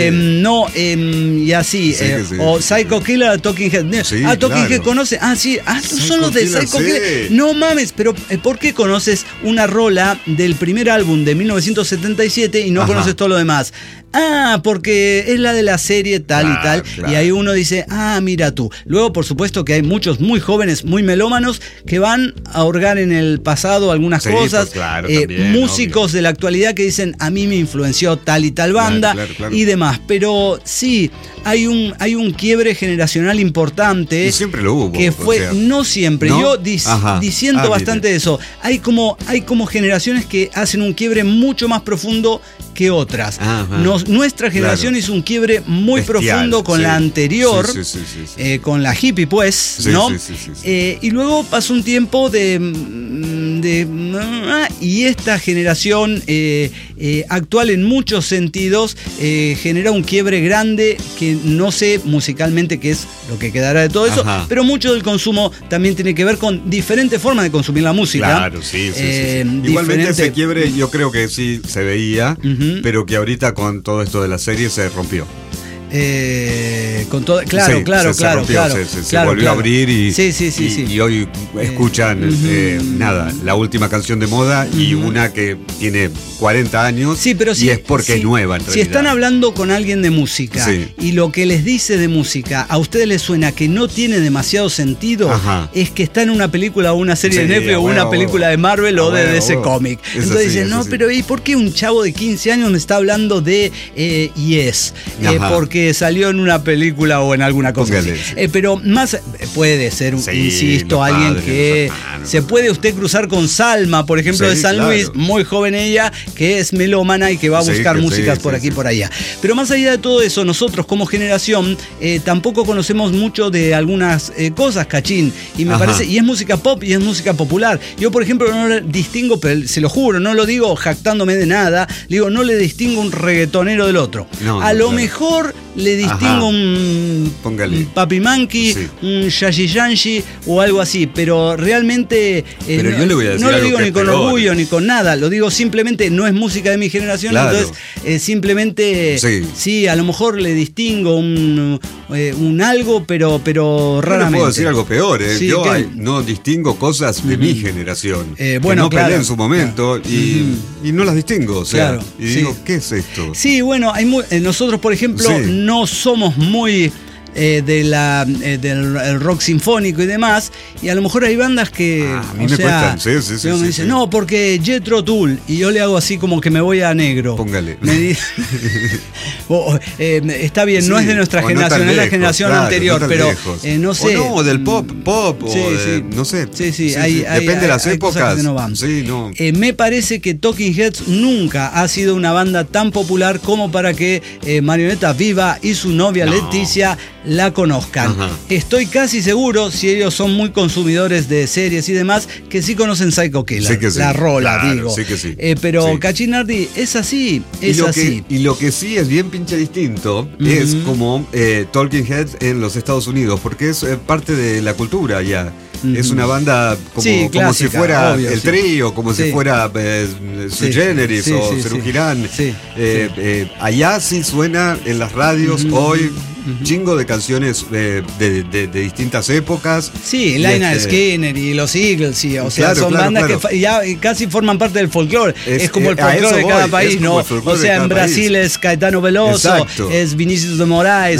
Y así. O Psycho Killer, Talking Head. Talking Head conoce. Son los de Psycho Killer. No mames, pero ¿por qué conoces una rola del primer álbum de 1977 y no conoces todo lo demás? Porque es la de la serie tal y tal. Y ahí uno dice, mira tú. Luego, por supuesto, que hay muchos muy jóvenes, muy melómanos, que van a hurgar en el pasado algunas cosas. Pues también, músicos de la actualidad comunidad que dicen, a mí me influenció tal y tal banda, claro. Y demás. Pero sí, hay un quiebre generacional importante. Y siempre lo hubo. Que fue, no siempre, ¿no? Yo diciendo bastante de eso. Hay como generaciones que hacen un quiebre mucho más profundo que otras. Nuestra generación hizo un quiebre muy profundo con la anterior, con la hippie, pues, ¿no? Y luego pasó un tiempo y esta generación actual en muchos sentidos genera un quiebre grande que no sé musicalmente qué es lo que quedará de todo eso, pero mucho del consumo también tiene que ver con diferentes formas de consumir la música. Claro, sí. Igualmente ese quiebre yo creo que sí se veía, pero que ahorita con todo esto de la serie se rompió. Con todo, claro. Se volvió a abrir y hoy escuchan la última canción de moda y una que tiene 40 años pero y es porque es nueva en realidad. Si están hablando con alguien de música y lo que les dice de música a ustedes les suena que no tiene demasiado sentido, es que está en una película o una serie de Netflix o una película de Marvel o de DC Comic. Entonces dicen, pero ¿y por qué un chavo de 15 años me está hablando de Yes? Porque salió en una película o en alguna cosa así. Pero más puede ser, insisto, alguien que se puede usted cruzar con Salma, por ejemplo, de San Luis, muy joven ella, que es melómana y que va a buscar músicas por aquí y por allá. Pero más allá de todo eso, nosotros como generación tampoco conocemos mucho de algunas cosas, Cachín, y me parece, y es música pop y es música popular. Yo, por ejemplo, no le distingo, pero se lo juro, no lo digo jactándome de nada, digo, no le distingo un reggaetonero del otro. A lo mejor le distingo un Papi Monkey, un Yashi Yanshi o algo así, pero realmente pero yo le voy a decir no lo digo ni con orgullo ni con nada, lo digo simplemente, no es música de mi generación, entonces simplemente sí, a lo mejor le distingo un algo, pero raramente. No puedo decir algo peor, yo no distingo cosas de mi generación, bueno, que no peleé en su momento y no las distingo, y digo, ¿qué es esto? Sí, bueno, nosotros, por ejemplo, no somos muy del rock sinfónico y demás, y a lo mejor hay bandas que a mí me cuestan, me dicen, no, porque Jethro Tull, y yo le hago así como que me voy a negro. Póngale. Está bien, no es de nuestra generación, es la generación anterior, pero no sé. O del pop, no sé. Depende de las épocas. Que no van. Me parece que Talking Heads nunca ha sido una banda tan popular como para que Marioneta Viva y su novia Leticia la conozcan. Estoy casi seguro, si ellos son muy consumidores de series y demás, que sí conocen Psycho Killer, la rola, digo. Pero Cachinardi es así, así. Y lo que sí es bien pinche distinto es como Talking Heads en los Estados Unidos, porque es parte de la cultura ya. Es una banda como, clásica, como si fuera el trío, como si fuera Sui Generis o Serú Girán. Allá sí suena en las radios hoy. Chingo de canciones de distintas épocas. Sí, Lynyrd Skynyrd y los Eagles, son bandas que ya casi forman parte del folclore. Es como el folclore de cada país, ¿no? O sea, en Brasil es Caetano Veloso, es Vinicius de Moraes,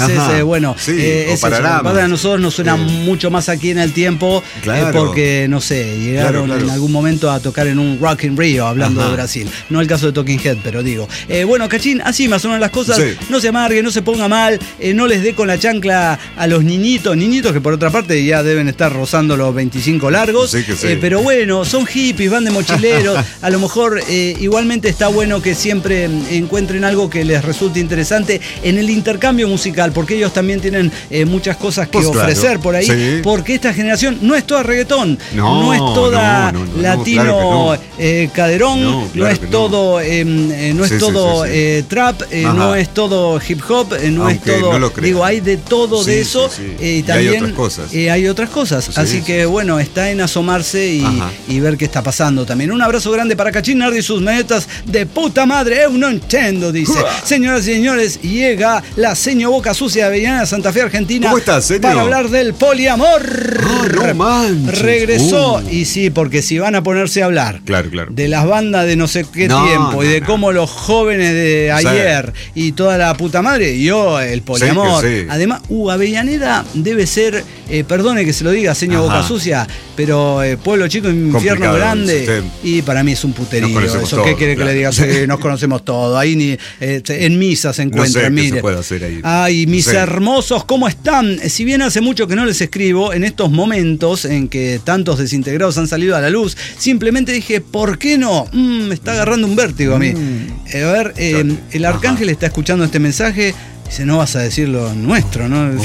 para nosotros nos suena mucho más aquí en el tiempo, porque, no sé, llegaron en algún momento a tocar en un Rock in Rio, hablando de Brasil. No el caso de Talking Head, pero digo. Bueno, Cachín, así más o menos las cosas. No se amargue, no se ponga mal, no les dé con la chancla a los niñitos que por otra parte ya deben estar rozando los 25 largos, pero bueno, son hippies, van de mochileros, a lo mejor igualmente está bueno que siempre encuentren algo que les resulte interesante en el intercambio musical, porque ellos también tienen muchas cosas que ofrecer por ahí, porque esta generación no es toda reggaetón, no es toda latino, caderón, no es todo trap, no es todo hip hop, no es todo, digo, hay de todo de eso, y también hay otras cosas, así que bueno, está en asomarse y ver qué está pasando también. Un abrazo grande para Cachinardi y sus metas de puta madre, eu no entiendo, dice. Señoras y señores, llega la seño Boca Sucia de Avellaneda, Santa Fe, Argentina. ¿Cómo estás, señor? Para hablar del poliamor. No manches. Regresó, y sí, porque si van a ponerse a hablar de las bandas de no sé qué tiempo y de cómo los jóvenes de ayer y toda la puta madre, yo el poliamor amor. Sí. Además, Avellaneda debe ser, perdone que se lo diga, señor Boca Sucia, pero pueblo chico, infierno grande. Y para mí es un puterío. Eso, ¿qué quiere que le diga? Sí, nos conocemos todos. Ahí ni en misa se encuentran. No sé qué se puede hacer ahí. Ay, mis hermosos, ¿cómo están? Si bien hace mucho que no les escribo, en estos momentos en que tantos desintegrados han salido a la luz, simplemente dije, ¿por qué no? Me está agarrando un vértigo a mí. A ver, el Arcángel está escuchando este mensaje. Dice, no vas a decir lo nuestro, ¿no?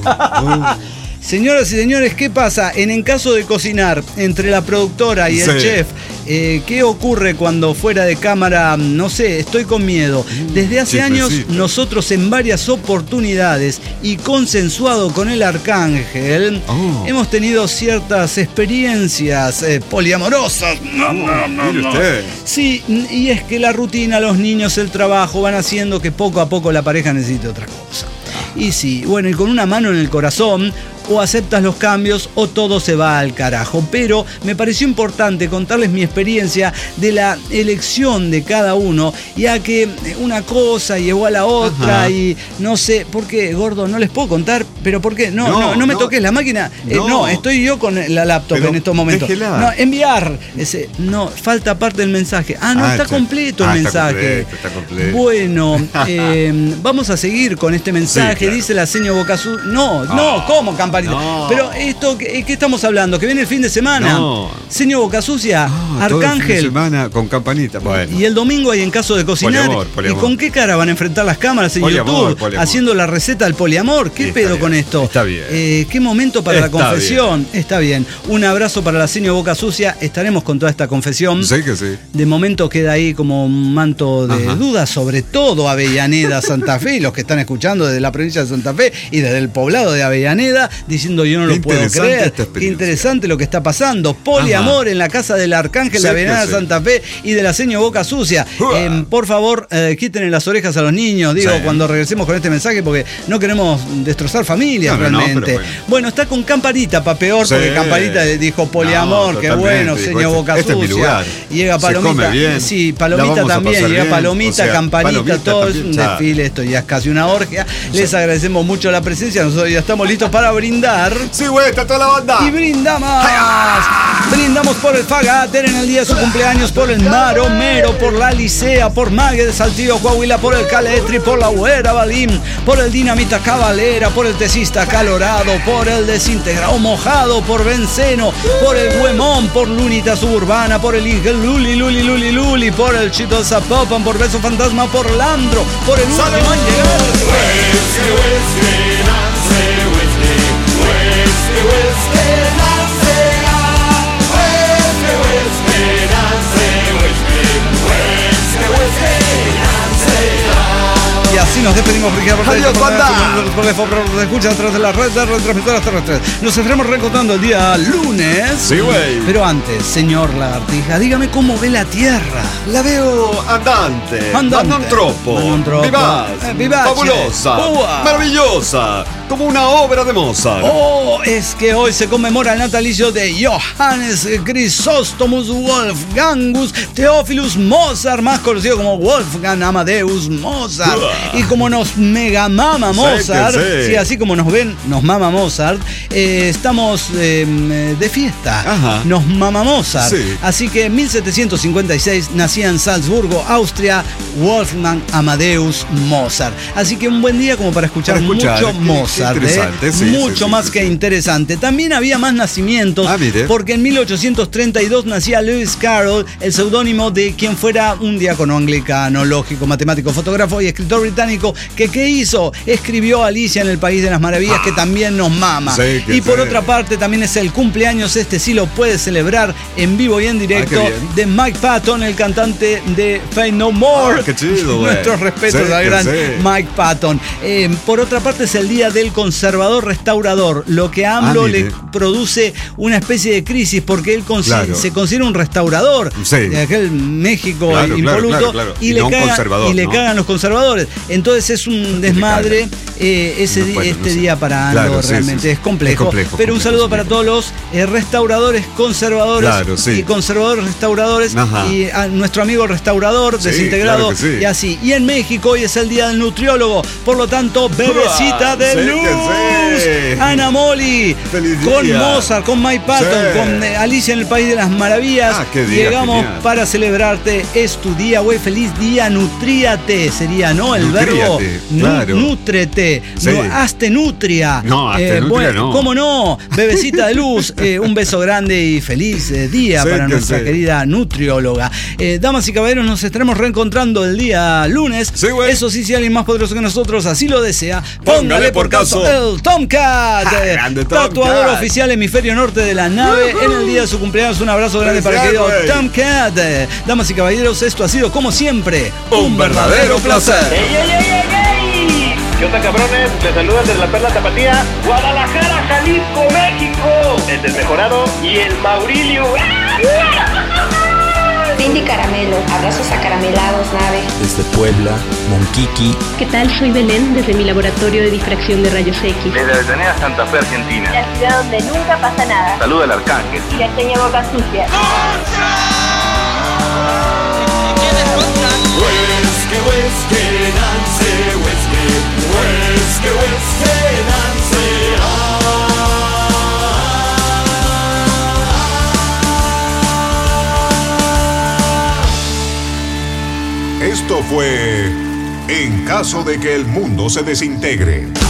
Señoras y señores, ¿qué pasa? En caso de cocinar entre la productora y el chef, ¿qué ocurre cuando fuera de cámara? No sé, estoy con miedo. Desde hace años nosotros en varias oportunidades y consensuado con el Arcángel hemos tenido ciertas experiencias poliamorosas. Mire usted. Sí, y es que la rutina, los niños, el trabajo van haciendo que poco a poco la pareja necesite otra cosa. Y sí, bueno, y con una mano en el corazón, o aceptas los cambios o todo se va al carajo. Pero me pareció importante contarles mi experiencia de la elección de cada uno, ya que una cosa llevó a la otra. Y no sé, ¿por qué, gordo? No les puedo contar, pero ¿por qué? No me toques la máquina. No, estoy yo con la laptop en estos momentos. Déjela. No, enviar. Falta parte del mensaje. Está completo el mensaje. Está completo. Bueno, vamos a seguir con este mensaje. Claro. Dice la señora Bocazú. ¿Cómo, campanita? No. Pero esto, ¿qué estamos hablando? ¿Que viene el fin de semana? No. Señor Boca Sucia, Arcángel. Todo el fin de semana con campanita. Bueno. Y el domingo hay en caso de cocinar. Poliamor. ¿Y con qué cara van a enfrentar las cámaras en YouTube? Haciendo la receta del poliamor. ¿Qué pedo con esto? Está bien. ¿Qué momento para la confesión? Está bien. Un abrazo para la señora Boca Sucia. Estaremos con toda esta confesión. Sí que sí. De momento queda ahí como un manto de dudas, sobre todo Avellaneda, Santa Fe, y los que están escuchando desde la provincia de Santa Fe y desde el poblado de Avellaneda, diciendo yo no lo puedo creer. Qué interesante lo que está pasando. Poliamor en la casa del Arcángel de Avellaneda, Santa Fe y de la señora Boca Sucia. Por favor, quítenle las orejas a los niños, cuando regresemos con este mensaje, porque no queremos destrozar familias realmente. Bueno, está con Campanita, para peor, porque Campanita dijo poliamor, qué bueno, señor Boca Sucia. Es mi lugar. Llega Palomita. Sí, Palomita también, llega Palomita, Campanita, todo es un desfile, esto ya es casi una orgia. Les agradecemos mucho la presencia, nosotros ya estamos listos para brindar. Sí, güey, está toda la banda. Y brindamos. Brindamos por el Fagater en el día de su cumpleaños, por el Maromero, por la Licea, por Mague de Saltillo, Coahuila, por el Caletri, por la Huera Balín, por el Dinamita Cabalera, por el Tecista Calorado, por el Desintegrado Mojado, por Benceno, por el Huemón, por Lunita Suburbana, por el Ingel Luli, por el Chito Zapopan, por Beso Fantasma, por Landro, por el último en llegar. Y así nos despedimos, adiós, banda. Escucha a través de las redes de retransmisoras terrestres. Nos estaremos reencontrando el día lunes. Sí, güey. Pero antes, señor Lagartija, dígame cómo ve la Tierra. La veo andante. Manontropo. Vivaz. Fabulosa. Maravillosa. Como una obra de Mozart. Es que hoy se conmemora el natalicio de Johannes Chrysostomus Wolfgangus Theophilus Mozart, más conocido como Wolfgang Amadeus Mozart. Y como nos mega mama Mozart, sí, así como nos ven, nos mama Mozart, estamos de fiesta. Nos mama Mozart. Sí. Así que en 1756 nacía en Salzburgo, Austria, Wolfgang Amadeus Mozart. Así que un buen día como para escuchar mucho Mozart. Mucho más que interesante. También había más nacimientos, porque en 1832 nacía Lewis Carroll, el seudónimo de quien fuera un diácono anglicano, lógico, matemático, fotógrafo y escritor británico, que ¿qué hizo? Escribió Alicia en el País de las Maravillas, que también nos mama. Y por otra parte también es el cumpleaños, este sí lo puede celebrar en vivo y en directo, de Mike Patton, el cantante de Faith No More. Qué chido, nuestros respetos al gran Mike Patton. Por otra parte es el día del conservador restaurador, lo que a AMLO le produce una especie de crisis, porque él se considera un restaurador de aquel México impoluto, y le cagan los conservadores. Entonces es un desmadre este día para Ando, realmente es complejo. Pero un saludo para todos los restauradores, conservadores y conservadores restauradores y a nuestro amigo restaurador desintegrado y así. Y en México hoy es el día del nutriólogo, por lo tanto, bebecita de luz, Ana Moli, con Mozart, con Mike Patton, con Alicia en el País de las Maravillas. Llegamos genial. Para celebrarte, es tu día, güey. Feliz día, nutríate, sería, ¿no? El verbo nútrete, hazte nutria. No, hazte nutria no. ¿Cómo no? Bebecita de luz, un beso grande y feliz día para nuestra querida nutrióloga. Damas y caballeros, nos estaremos reencontrando el día lunes. Eso sí, si alguien más poderoso que nosotros así lo desea, póngale por caso el Tomcat, tatuador oficial hemisferio norte de la nave, en el día de su cumpleaños. Un abrazo grande para el querido Tomcat. Damas y caballeros, esto ha sido como siempre un verdadero placer. ¡Ey! ¿Qué onda, cabrones? Les saludan desde la Perla Tapatía, Guadalajara, Jalisco, México. El Desmejorado y el Maurilio. Cindy Caramelo, abrazos acaramelados, nave. Desde Puebla, Monquiqui. ¿Qué tal? Soy Belén, desde mi laboratorio de difracción de rayos X. Desde Avellaneda, Santa Fe, Argentina. La ciudad donde nunca pasa nada. Saluda al Arcángel. Y la seña Boca Sucia. Esto fue En caso de que el mundo se desintegre.